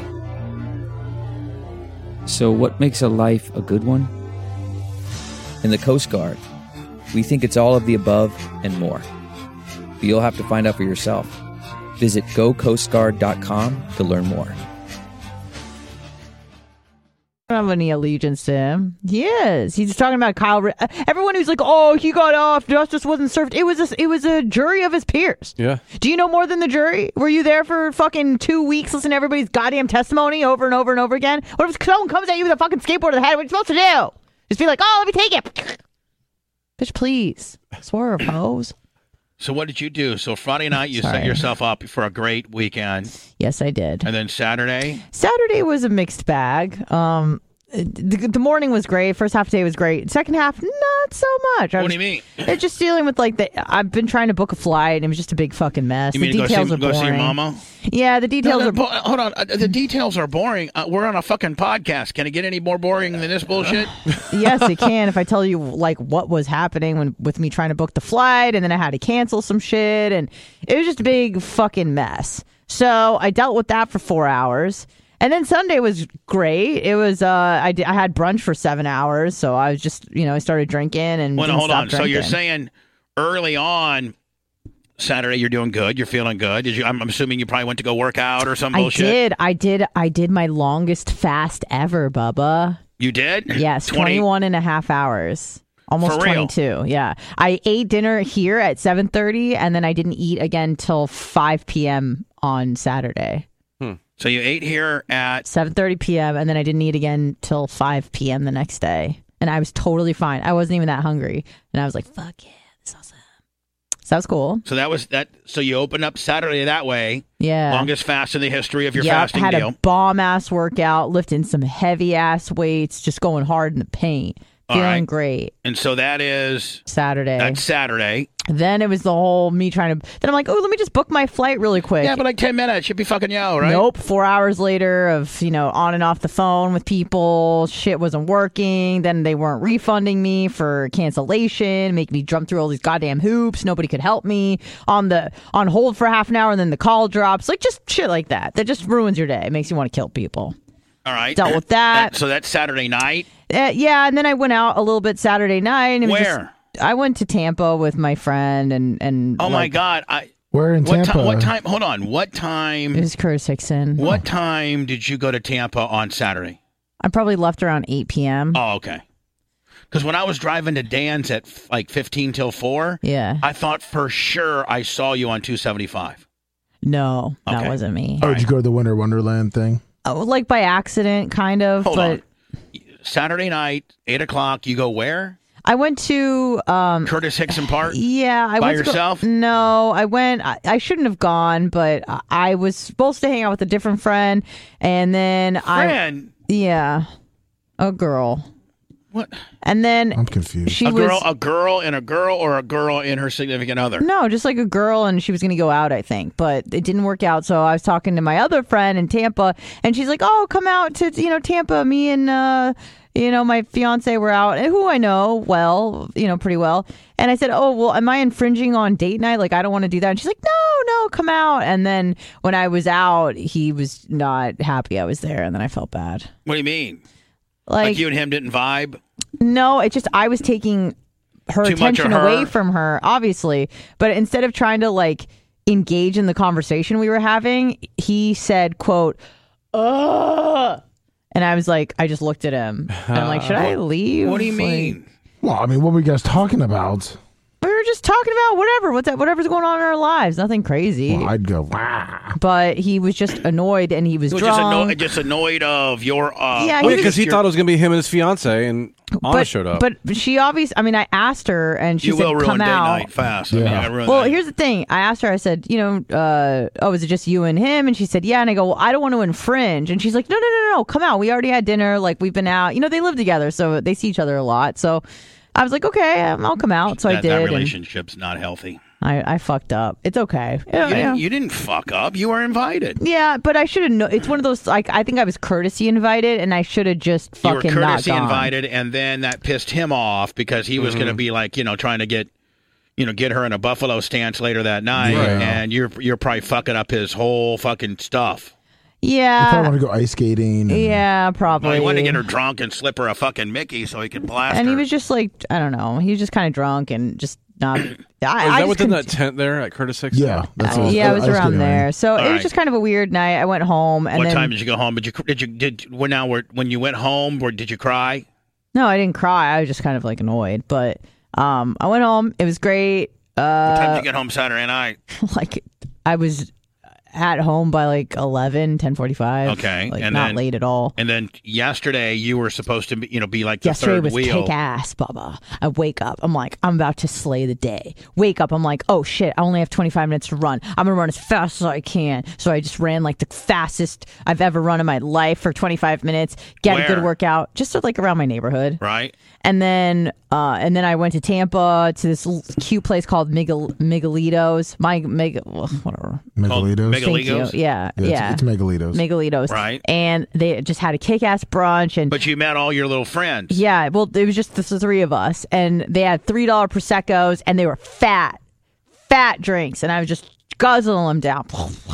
So what makes a life a good one? In the Coast Guard, we think it's all of the above and more. But you'll have to find out for yourself. Visit go coast guard dot com to learn more. I don't have any allegiance to him. He is. He's talking about Kyle. Ri- Everyone who's like, "Oh, he got off. Justice wasn't served." It was. A, it was a jury of his peers. Yeah. Do you know more than the jury? Were you there for fucking two weeks listening to everybody's goddamn testimony over and over and over again? What if someone comes at you with a fucking skateboard to the head? What are you supposed to do? Just be like, "Oh, let me take it." Bitch, please. Swerve, hoes. So what did you do? So Friday night you Sorry. set yourself up for a great weekend, Yes, I did. and then Saturday. Saturday was a mixed bag. Um, the, the morning was great. First half of the day was great. Second half, not so much. I What was, do you mean? They're just dealing with like the. I've been trying to book a flight, and it was just a big fucking mess. You the mean to go details see, are go boring. see your mama? Yeah, the details No, no, are. bo- hold on. Uh, the details are boring. Uh, we're on a fucking podcast. Can it get any more boring than this bullshit? Yes, it can. If I tell you like what was happening when with me trying to book the flight, and then I had to cancel some shit, and it was just a big fucking mess. So I dealt with that for four hours. And then Sunday was great. It was uh, I did, I had brunch for seven hours, so I was just you know I started drinking and Well, no, didn't hold stop on. So you're drinking. saying early on Saturday you're doing good. You're feeling good. Did you? I'm, I'm assuming you probably went to go work out or some I bullshit. did, I did, I did my longest fast ever, Bubba. You did? Yes, twenty twenty-one and a half hours. Almost For real? twenty-two. Yeah. I ate dinner here at seven thirty, and then I didn't eat again till five p.m. on Saturday. So you ate here at seven thirty p.m., and then I didn't eat again till five p.m. the next day. And I was totally fine. I wasn't even that hungry. And I was like, fuck yeah, this is awesome. So that was cool. So that was that. So you opened up Saturday that way. Yeah. Longest fast in the history of your Yep, fasting had deal. a bomb ass workout, lifting some heavy ass weights, just going hard in the paint. All Feeling right. great. And so that is Saturday. That's Saturday. Then it was the whole me trying to. Then I'm like, oh, let me just book my flight really quick. Yeah, but like ten minutes, you'd be fucking yo, right? Nope. Four hours later of, you know, on and off the phone with people. Shit wasn't working. Then they weren't refunding me for cancellation, make me jump through all these goddamn hoops. Nobody could help me. On the on hold for half an hour and then the call drops. Like just shit like that. That just ruins your day. It makes you want to kill people. All right. Dealt with that. that so that's Saturday night? Uh, yeah, and then I went out a little bit Saturday night. And it was Where? Just, I went to Tampa with my friend and and. Oh, my like, God. I. Where in What, Tampa? ti- what time? Hold on. What time? It was Curtis Hickson. What time did you go to Tampa on Saturday? I probably left around eight p.m. Oh, okay. Because when I was driving to Dan's at f- like fifteen till four, Yeah. I thought for sure I saw you on two seventy-five. No, that Okay. wasn't me. Oh, did you go to the Winter Wonderland thing? Oh, like by accident, kind of. Hold but on. Saturday night, eight o'clock, you go where? I went to um Curtis Hickson Park? yeah, I By went to go- yourself? no, I went. I, I shouldn't have gone, but I, I was supposed to hang out with a different friend, and then Friend? I yeah, a girl. What? And then I'm confused. she a was girl, a girl, and a girl, or a girl and her significant other? no, just like a girl, and she was going to go out, I think, but it didn't work out. So I was talking to my other friend in Tampa, and she's like, "Oh, come out to you know Tampa. Me and uh, you know my fiance were out, and who I know well, you know pretty well." And I said, "Oh, well, am I infringing on date night? Like, I don't want to do that." And she's like, "No, no, come out." And then when I was out, he was not happy I was there, and then I felt bad. What do you mean? Like, Like you and him didn't vibe? no, it's just I was taking her Too much of attention her? away from her, obviously. But instead of trying to like engage in the conversation we were having, he said, "quote, ugh," and I was like, I just looked at him and I'm like, should I leave? What do you Like, mean? Well, I mean, what were you guys talking about? we were just talking about whatever, what's that, whatever's going on in our lives, nothing crazy. Well, I'd go, wow. But he was just annoyed and he was, He was drunk. just, anno- just annoyed of your. Uh, Yeah, Oh, he because he your- thought it was going to be him and his fiance, and Anna but, showed up. But she obviously, I mean, I asked her and she You said, will ruin come date out. night fast. I mean, Yeah. I ruined Well, that. here's the thing. I asked her, I said, you know, uh, oh, is it just you and him? And she said, yeah. And I go, well, I don't want to infringe. And she's like, no, no, no, no, come out. We already had dinner. Like, we've been out. You know, they live together, so they see each other a lot. So I was like, okay, um, I'll come out. So that, I did. That and relationship's not healthy. I, I fucked up. It's okay. You, Yeah, yeah. didn't, you didn't fuck up. You were invited. Yeah, but I should have known. It's one of those, like, I think I was courtesy invited, and I should have just You were fucking not courtesy gone. invited, and then that pissed him off because he was Mm-hmm. going to be like, you know, trying to get, you know, get her in a buffalo stance later that night, Yeah. and you're you're probably fucking up his whole fucking stuff. You Yeah. probably want to go ice skating. And, Yeah, probably. Well, he wanted to get her drunk and slip her a fucking Mickey so he could blast And her. he was just like, I don't know. He was just kind of drunk and just not. I, Oh, is I that just within couldn't- that tent there at Curtis Hickson? Yeah, that's Uh, what- yeah, it was ice around skating there. ring. So it was right. just kind of a weird night. I went home and what then time did you go home? Did you did you did when now were, when you went home? Or did you cry? no, I didn't cry. I was just kind of like annoyed. But um, I went home. It was great. Uh, What time did you get home Saturday night? like I was at home by like eleven, ten forty-five. Okay, like and not then- late at all. And then yesterday you were supposed to be, you know, be like the Yesterday third was wheel. kick ass, Bubba. I wake up. I'm like, I'm about to slay the day. Wake up. I'm like, oh shit, I only have twenty-five minutes to run. I'm gonna run as fast as I can. So I just ran like the fastest I've ever run in my life for twenty-five minutes. Get a good Where? workout, just to, like around my neighborhood. Right. And then, uh, and then I went to Tampa to this l- cute place called Miguel- Miguelitos. My Meg, well, whatever. Megalitos. Meg- Thank you. Megalitos? Yeah, Yeah, yeah. It's, it's Megalitos. Miguelitos. Right. And they just had a kick-ass brunch and. But you met all your little friends. Yeah, well, it was just the three of us, and they had three dollar proseccos, and they were fat, fat drinks, and I was just guzzling them down.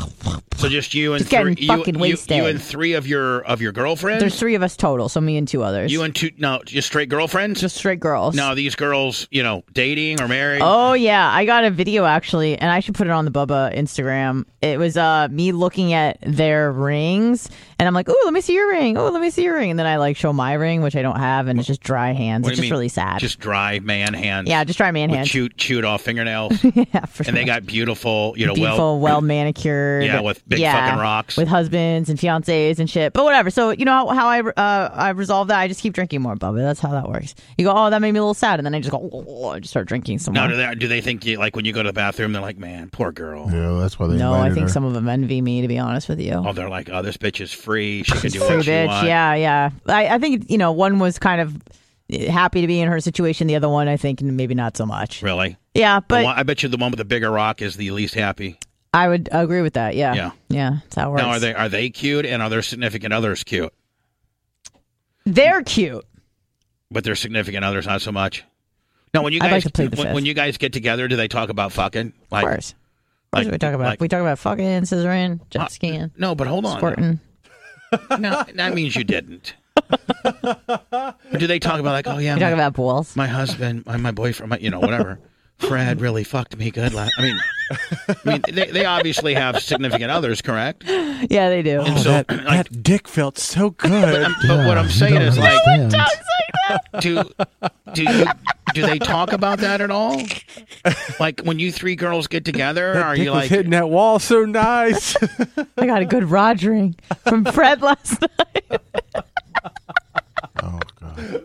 So just you and Just getting three, fucking you, you, wasted. you and three of your of your girlfriends. There's three of us total, so me and two others. You and two no, just straight girlfriends. just straight girls. No, these girls, you know, dating or married. Oh yeah, I got a video actually, and I should put it on the Bubba Instagram. It was uh me looking at their rings, and I'm like, "Ooh, let me see your ring. Oh, let me see your ring." And then I like show my ring, which I don't have, and it's just dry hands. What do It's you just mean? really sad. Just dry man hands. yeah, just dry man with hands. chewed chewed off fingernails, yeah, for and they sure. got beautiful, you know, Beautiful, well. well manicured. Yeah, with big yeah, fucking rocks. with husbands and fiancés and shit. But whatever. So you know how, how I uh, I resolve that? I just keep drinking more, Bubba. That's how that works. You go, oh, that made me a little sad, and then I just go, oh, I just start drinking some Now, more. do they, do they think you like when you go to the bathroom? They're like, man, poor girl. Yeah, that's why they No, invited I think her. some of them envy me, to be honest with you. Oh, they're like, oh, this bitch is free. She can do Free what she bitch. wants. Yeah, yeah. I, I think, you know, one was kind of, happy to be in her situation. The other one, I think, maybe not so much. Really? Yeah, but one, I bet you the one with the bigger rock is the least happy. I would agree with that. Yeah, yeah, yeah. That's how it works. Now, are they are they cute, and are their significant others cute? They're cute, but their significant others not so much. Now, when you I'd guys like to plead the when, fifth. when you guys get together, do they talk about fucking? Like, of course. What do we talk about? like- we talk about fucking, scissoring, jet Uh, skiing. no, but hold on. Squirting. No, that means you didn't. Do they talk about like, oh yeah, We my, talk about balls. my husband, my, my boyfriend, my, you know, whatever. Fred really fucked me good. Last, I mean, I mean, they, they obviously have significant others, correct? Yeah, they do. And Oh, so, that, like, that dick felt so but, good. I'm- but what I'm you saying don't is like, understand. do do you, do they talk about that at all? Like when you three girls get together, That are dick you was like, hitting that wall so nice. I got a good rogering from Fred last night. Oh god.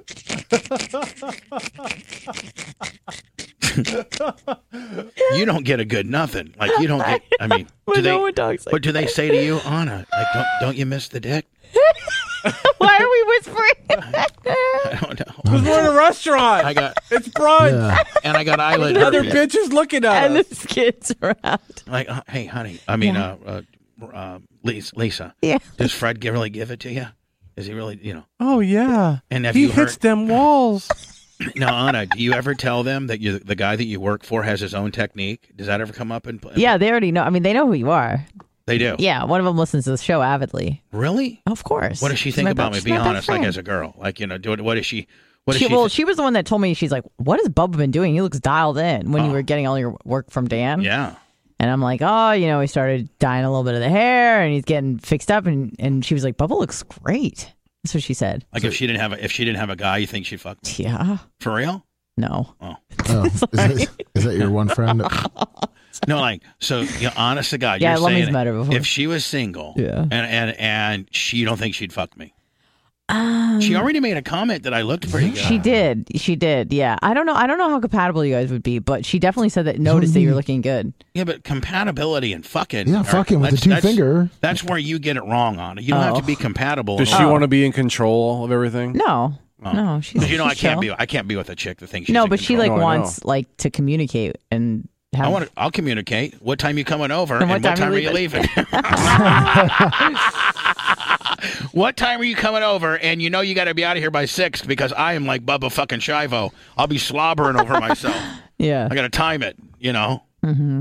you don't get a good nothing? Like you don't get. I mean, But do they? no one talks like What do they say to you, Anna? Like, don't don't you miss the dick? Why are we whispering? I don't know. Because we're in a restaurant. I got It's brunch. Yeah. and I got eyelid Other herpes. bitches looking at and us. there's kids around. Like, uh, hey, honey. I mean, Yeah. uh, uh, uh, Lisa, Lisa. Yeah. Does Fred gi- really give it to you? Is he really, you know? Oh yeah. And have he you hits heard? them walls. Now, Anna, do you ever tell them that you, the guy that you work for has his own technique? Does that ever come up? In, Yeah, they already know. I mean, they know who you are. they do. Yeah, one of them listens to the show avidly. Really? Of course. What does she She's think my about best- me? she's Be my best honest, like friend. as a girl, like you know, do, what is she? What does She, she? well, th- she was the one that told me, she's like, what has Bubba been doing? He looks dialed in when you Oh. were getting all your work from Dan. yeah. And I'm like, oh, you know, he started dyeing a little bit of the hair and he's getting fixed up. And, and she was like, Bubba looks great. That's what she said. Like if she didn't have a, if she didn't have a guy, you think she'd fuck? Yeah. For real? No. Oh. Oh, is, that, is that your one friend? No, like so. You know, honest to God, Yeah, you're Lummy's saying met her before. if she was single, Yeah. and and and she don't think she'd fuck me. Um, She already made a comment that I looked pretty good. She did. She did. Yeah. I don't know. I don't know how compatible you guys would be, but she definitely said that noticed that you're looking good. Yeah, but compatibility and fucking. Yeah, are- fucking with the that's- two that's- finger. That's where you get it wrong on it. You don't have Oh. to be compatible. Does in she order- want to be in control of everything? No. Oh. No. She's, Because you know I she's can't chill. be I can't be with a chick that thinks she's No, in but she control. like No, I know. wants like to communicate and have. I want to. I'll communicate. What time you coming over? And what what time time you are you leaving? What time are you coming over? And you know you got to be out of here by six because I am like Bubba fucking Shivo. I'll be slobbering over myself. Yeah. I got to time it. You know. Mm-hmm.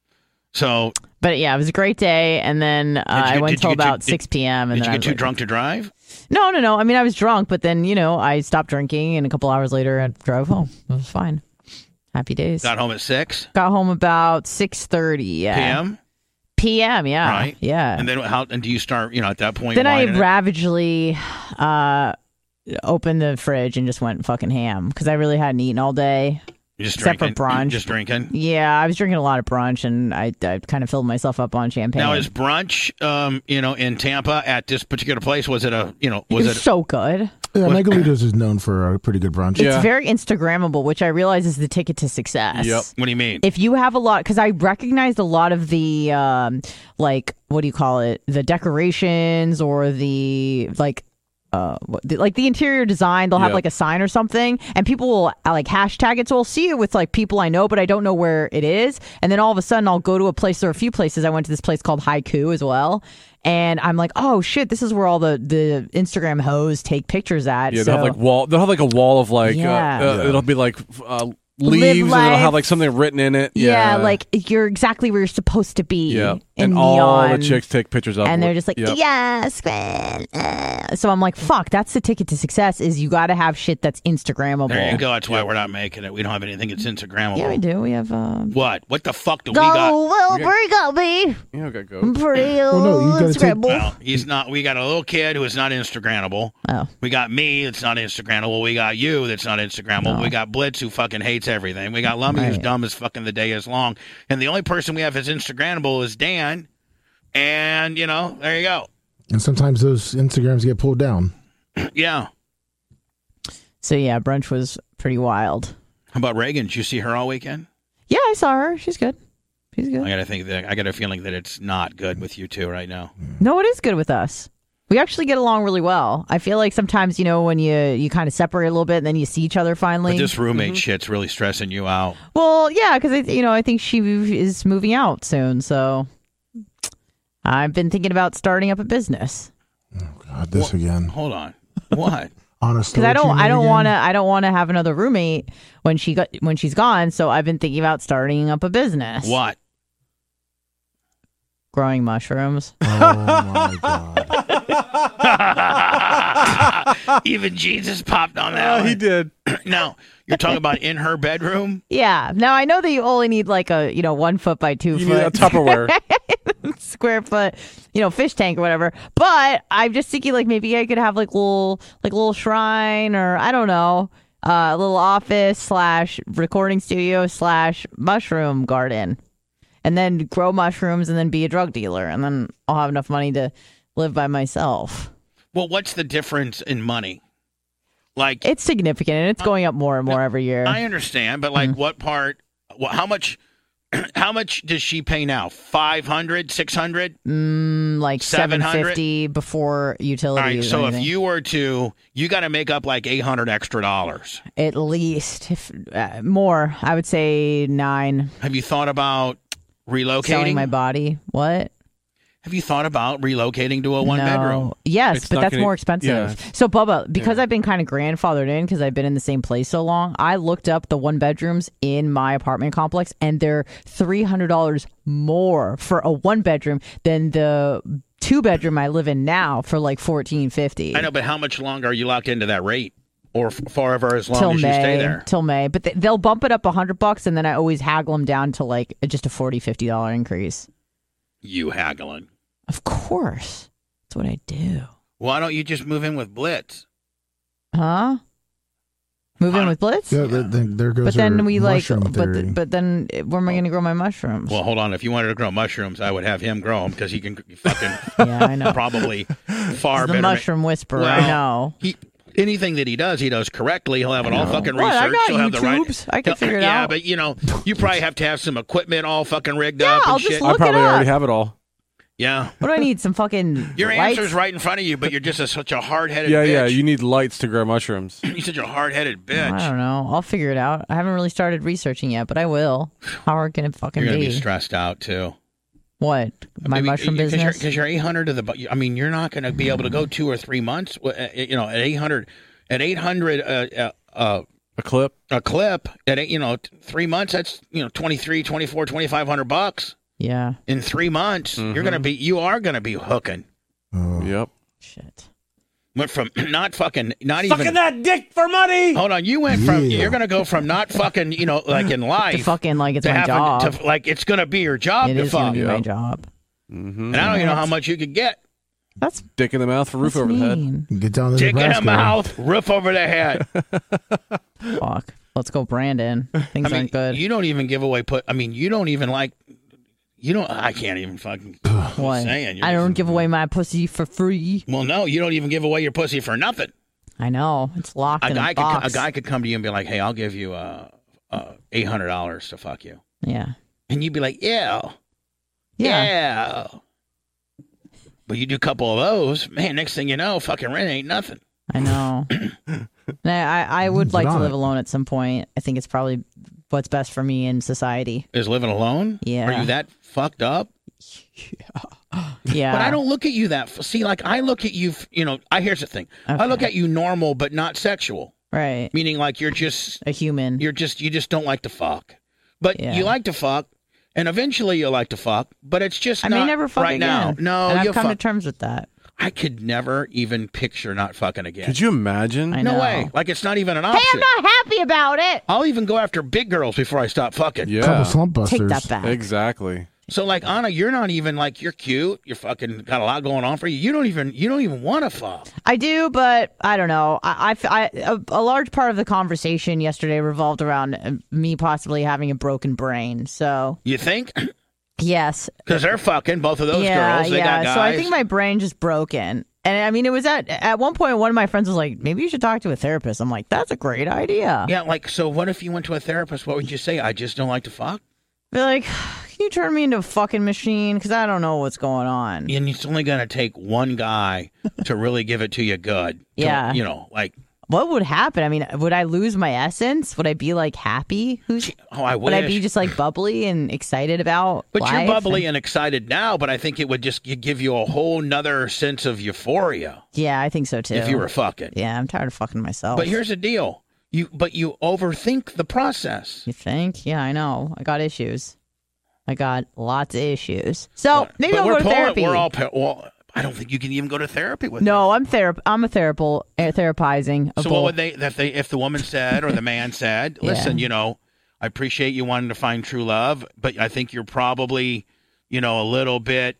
So But yeah, it was a great day. And then uh, Did you- I went did you till get too- about did- six p.m. And did then you I get was too like, drunk to drive? No, no, no. I mean, I was drunk, but then, you know, I stopped drinking and a couple hours later I drove home. It was fine. Happy days. Got home at six Got home about six thirty. Yeah. p.m. P M. Yeah. Right. Yeah. And then how? And do you start? You know, at that point. Then I whining it? ravagely uh, opened the fridge and just went fucking ham because I really hadn't eaten all day. You just except for drinking, brunch. Just drinking. Yeah, I was drinking a lot of brunch and I, I kind of filled myself up on champagne. Now is brunch, um, you know, in Tampa at this particular place? Was it a, you know, was it was it? so good. Yeah, Megalitos is known for a pretty good brunch. It's very Instagrammable, which I realize is the ticket to success. Yep. What do you mean? If you have a lot, because I recognized a lot of the, um, like, what do you call it? The decorations or the, like, uh, what- the- like the interior design, they'll have Yep. like a sign or something, and people will uh, like hashtag it. So I'll see it with like people I know, but I don't know where it is. And then all of a sudden, I'll go to a place. There are a few places. I went to this place called Haiku as well. And I'm like, oh shit, this is where all the, the Instagram hoes take pictures at. Yeah, so, they'll have like wall. They'll have like a wall of like. Yeah. Uh, uh, Yeah. It'll be like uh, Live leaves, and it'll life. have like something written in it. yeah, Yeah, like you're exactly where you're supposed to be. yeah. in And all the neon. chicks take pictures of. And it. they're just like, Yep. yes, man. uh." So I'm like, fuck, that's the ticket to success is you got to have shit that's Instagrammable. There you go. That's why we're not making it. We don't have anything that's Instagrammable. Yeah, we do. We have, uh, What? What the fuck do go, we got? well, We got- where you go, B? Yeah, okay, go. I'm pretty Well, no, you gotta take- Instagrammable. Well, he's not. We got a little kid who is not Instagrammable. Oh. We got me that's not Instagrammable. We got you that's not Instagrammable. No. We got Blitz who fucking hates everything. We got Lummy who's Right. dumb as fucking the day is long. And the only person we have as Instagrammable is Dan. And, you know, there you go. And sometimes those Instagrams get pulled down. Yeah. So yeah, brunch was pretty wild. How about Reagan? Did you see her all weekend? Yeah, I saw her. She's good. She's good. I gotta think that I got a feeling that it's not good with you two right now. No, it is good with us. We actually get along really well. I feel like sometimes, you know, when you you kind of separate a little bit and then you see each other finally. But this roommate mm-hmm. shit's really stressing you out. Well, yeah, because, I, you know, I think she is moving out soon. So I've been thinking about starting up a business. Oh, God, this well, again. Hold on. What? Honestly, because I don't, I don't want to, I don't want to have another roommate when she got when she's gone. So I've been thinking about starting up a business. What? Growing mushrooms. Oh my God! Even Jesus popped on that. Oh, one. He did. Now you're talking about in her bedroom. Yeah. Now I know that you only need like a you know one foot by two you foot need a Tupperware square foot, you know, fish tank or whatever. But I'm just thinking like maybe I could have like little like a little shrine or I don't know, uh, a little office slash recording studio slash mushroom garden. And then grow mushrooms and then be a drug dealer. And then I'll have enough money to live by myself. Well, what's the difference in money? Like it's significant and it's going up more and more no, every year. I understand. But like mm-hmm. what part, well, how much, how much does she pay now? five hundred, six hundred? Mm, like seven fifty before utilities. All right. So if you were to, you got to make up like eight hundred extra dollars. At least if, uh, more, I would say nine. Have you thought about relocating? Selling my body. What? Have you thought about relocating to a one no. bedroom? Yes, it's but that's gonna, more expensive. Yeah. So Bubba, because yeah. I've been kind of grandfathered in because I've been in the same place so long, I looked up the one bedrooms in my apartment complex and they're three hundred dollars more for a one bedroom than the two bedroom I live in now for like fourteen fifty. I know, but how much longer are you locked into that rate? Or f- forever as long till as May, you stay there? Till May. But they, they'll bump it up a hundred bucks and then I always haggle them down to like just a forty, fifty dollars increase. You haggling. Of course. That's what I do. Why don't you just move in with Blitz? Huh? Move in with Blitz? Yeah, yeah. Then, there goes but then we like, but, th- but then where am I going to grow my mushrooms? Well, hold on. If you wanted to grow mushrooms, I would have him grow them because he can fucking yeah, I know. probably far He's the better. mushroom whisperer, well, I know. He, anything that he does, he does correctly. He'll have it all fucking what? researched. I got He'll have the right. YouTubes. I can figure it yeah, out. but you know, you probably have to have some equipment all fucking rigged yeah, up and I'll shit. Just look I probably it up. already have it all. Yeah. What do I need? Some fucking Your lights? answer's right in front of you, but you're just a, such a hard-headed yeah, bitch. Yeah, You need lights to grow mushrooms. You're such a hard-headed bitch. I don't know. I'll figure it out. I haven't really started researching yet, but I will. How hard can it fucking You're going to be? be stressed out, too. What? My Maybe, mushroom cause business? Because you're, you're eight hundred to the... I mean, you're not going to be able to go two or three months. You know, at eight hundred... At eight hundred... Uh, uh, a clip? A clip. At, eight, you know, three months, that's, you know, twenty-three, twenty-four, twenty-five hundred bucks. Yeah. In three months, mm-hmm. you're going to be... You are going to be hooking. Oh. Yep. Shit. Went from not fucking, not Sucking even... that dick for money! Hold on, you went yeah. from... You're going to go from not fucking, you know, like in life... To fucking like it's to my having job. To, like it's going to be your job It to is fuck. going to be my Yep. job. Mm-hmm. And I don't even know how much you could get. That's dick in the mouth for roof over mean. the head. Get down to Dick in Nebraska. the mouth, roof over the head. Fuck. Let's go, Brandon. Things I mean, aren't good. You don't even give away put. I mean, you don't even like. You don't. I can't even fucking. What? Saying. You're I don't just, give away my pussy for free. Well, no, you don't even give away your pussy for nothing. I know it's locked A in guy a could. box. A guy could come to you and be like, "Hey, I'll give you uh, uh eight hundred dollars to fuck you," Yeah. and you'd be like, "Yeah, Yeah. yeah." But you do a couple of those, man. Next thing you know, fucking rent ain't nothing. I know. I, I I would like to live alone at some point. I think it's probably what's best for me in society. Is living alone? Yeah. Are you that fucked up? Yeah. But I don't look at you that. See, like I look at you. You know, I here's the thing. Okay. I look at you normal, but not sexual. Right. Meaning, like you're just a human. You're just you just don't like to fuck, but Yeah. you like to fuck, and eventually you'll like to fuck. But it's just I not may never fuck right again. now. No, and I've you'll come fuck. to terms with that. I could never even picture not fucking again. Could you imagine? I No know. way. Like it's not even an Hey, option. I'm not happy about it. I'll even go after big girls before I stop fucking. Yeah. Couple slump busters. Take that back. Exactly. So like Anna, you're not even like you're cute. You're fucking got a lot going on for you. You don't even you don't even want to fuck. I do, but I don't know. I, I, I a, a large part of the conversation yesterday revolved around uh, me possibly having a broken brain. So You think? yes, Because they're fucking both of those yeah, girls. They yeah. got guys. So I think my brain just broken. And I mean, it was at at one point one of my friends was like, "Maybe you should talk to a therapist." I'm like, "That's a great idea." Yeah, like so. What if you went to a therapist? What would you say? I just don't like to fuck. They're like, "Can can you turn me into a fucking machine? Because I don't know what's going on. And it's only going to take one guy to really give it to you good. To, Yeah. you know, like. What would happen? I mean, would I lose my essence? Would I be like happy? Who's? Oh, I wish. Would I be just like bubbly and excited about But life? you're bubbly and, and excited now, but I think it would just give you a whole nother sense of euphoria. Yeah, I think so too. If you were fucking. Yeah, I'm tired of fucking myself. But here's the deal. You but you overthink the process. You think? Yeah, I know. I got issues. I got lots of issues. So But- maybe but I'll we're go to pulling- therapy. We're all pa- well, I don't think you can even go to therapy with no, I'm therap- I'm a therapal uh, therapizing. a So bull. what would they if they if the woman said or the man said, Yeah. listen, you know, I appreciate you wanting to find true love, but I think you're probably, you know, a little bit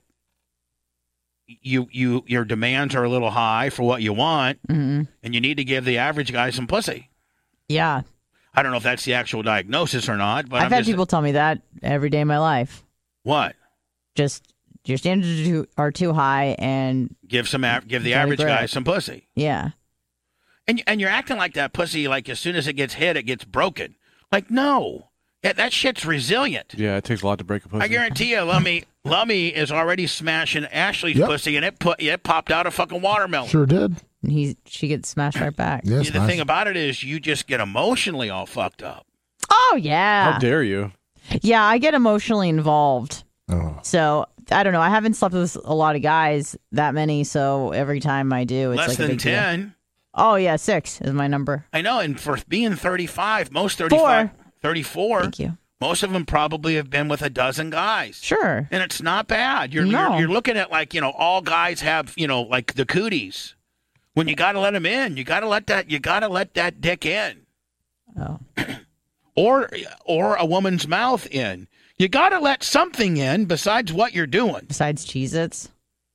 you you your demands are a little high for what you want, Mhm. and you need to give the average guy some pussy. Yeah, I don't know if that's the actual diagnosis or not, but I've I'm had just, people tell me that every day of my life. what? Just your standards are too, are too high, and Give some av- give the Gotta average grip. guy some pussy. yeah, And and you're acting like that pussy like as soon as it gets hit it gets broken. Like no. Yeah, that shit's resilient. Yeah, it takes a lot to break a pussy. I guarantee you, Lummy, Lummy is already smashing Ashley's Yep. pussy, and it put it popped out a fucking watermelon. Sure did. and he she gets smashed right back. Yes, the nice. thing about it is, you just get emotionally all fucked up. Oh yeah, How dare you? yeah. I get emotionally involved. Oh. So I don't know. I haven't slept with a lot of guys, that many. So every time I do, it's Less like a than big deal. ten. Oh yeah, six is my number. I know, and for being thirty-five, most thirty-five, thirty-four, Thank you. most of them probably have been with a dozen guys. Sure. And it's not bad. You're, No. you're you're looking at like, you know, all guys have, you know, like the cooties. When you got to let them in, you got to let that you got to let that dick in. Oh. or or a woman's mouth in. You got to let something in besides what you're doing. Besides Cheez-Its.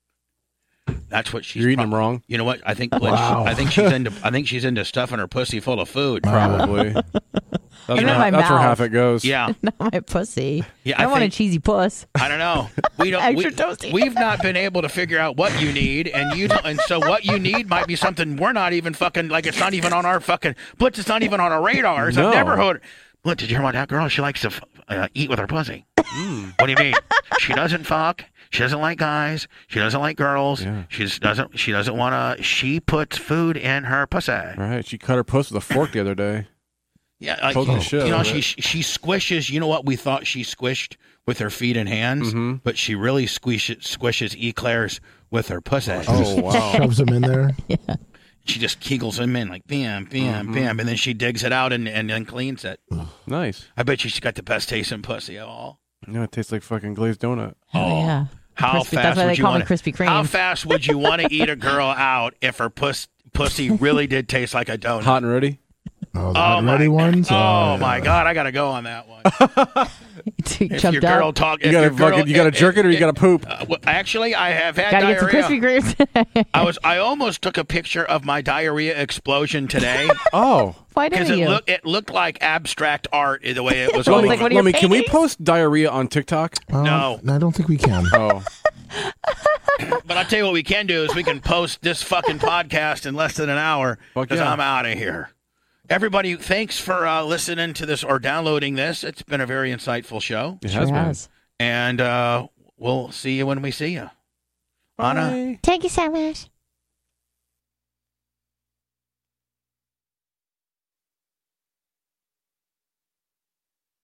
That's what she's You're eating prob- them wrong. You know what? I think Wow. I think she's into I think she's into stuffing her pussy full of food. Probably. That's, And where, in my that's where mouth. half it goes. Yeah. Not my pussy. Yeah, I, I want think- a cheesy puss. I don't know. We don't. Extra we, toasty. We've not been able to figure out what you need, and you don't, and so what you need might be something we're not even fucking like. It's not even on our fucking Blitz. It's not even on our radars. No. I've never heard. Blitz, did you hear about that girl? She likes to uh, eat with her pussy. What do you mean? She doesn't fuck. She doesn't like guys. She doesn't like girls. Yeah. She just doesn't. She doesn't want to. She puts food in her pussy. Right. She cut her puss with a fork the other day. Yeah, like, Poking the shit you know, out of she it. she squishes. You know what we thought she squished with her feet and hands, Mm-hmm. but she really squishes squishes eclairs with her pussy. Oh, wow. Shoves them in there. She just kegels them in like bam, bam, Mm-hmm. bam, and then she digs it out and, and then cleans it. Nice. I bet you she's got the best tasting pussy of all. Yeah, it tastes like fucking glazed donut. Hell yeah. How Crispy- fast that's why would they you call me want Krispy Kreme. How fast would you want to eat a girl out if her puss, pussy really did taste like a donut? Hot and ready. Oh, the Oh hot and my, ready ones. oh yeah. my God! I gotta go on that one. He If jumped your girl up. talk, You if gotta your girl, fucking, you gotta if- jerk it or you if- gotta poop. Uh, well, actually, I have had Gotta get some diarrhea. Krispy Kremes. I was. I almost took a picture of my diarrhea explosion today Oh. Why because didn't it you? looked. It looked like abstract art the way it was. Well, going. like, what are your Lummy, can we paintings? post diarrhea on TikTok? Um, No. I don't think we can. Oh. But I'll tell you what we can do is we can post this fucking podcast in less than an hour Fuck because yeah. I'm out of here. Everybody, thanks for uh, listening to this or downloading this. It's been a very insightful show, It Sure has been. has. and uh, we'll see you when we see you. Anna. Bye. Thank you so much.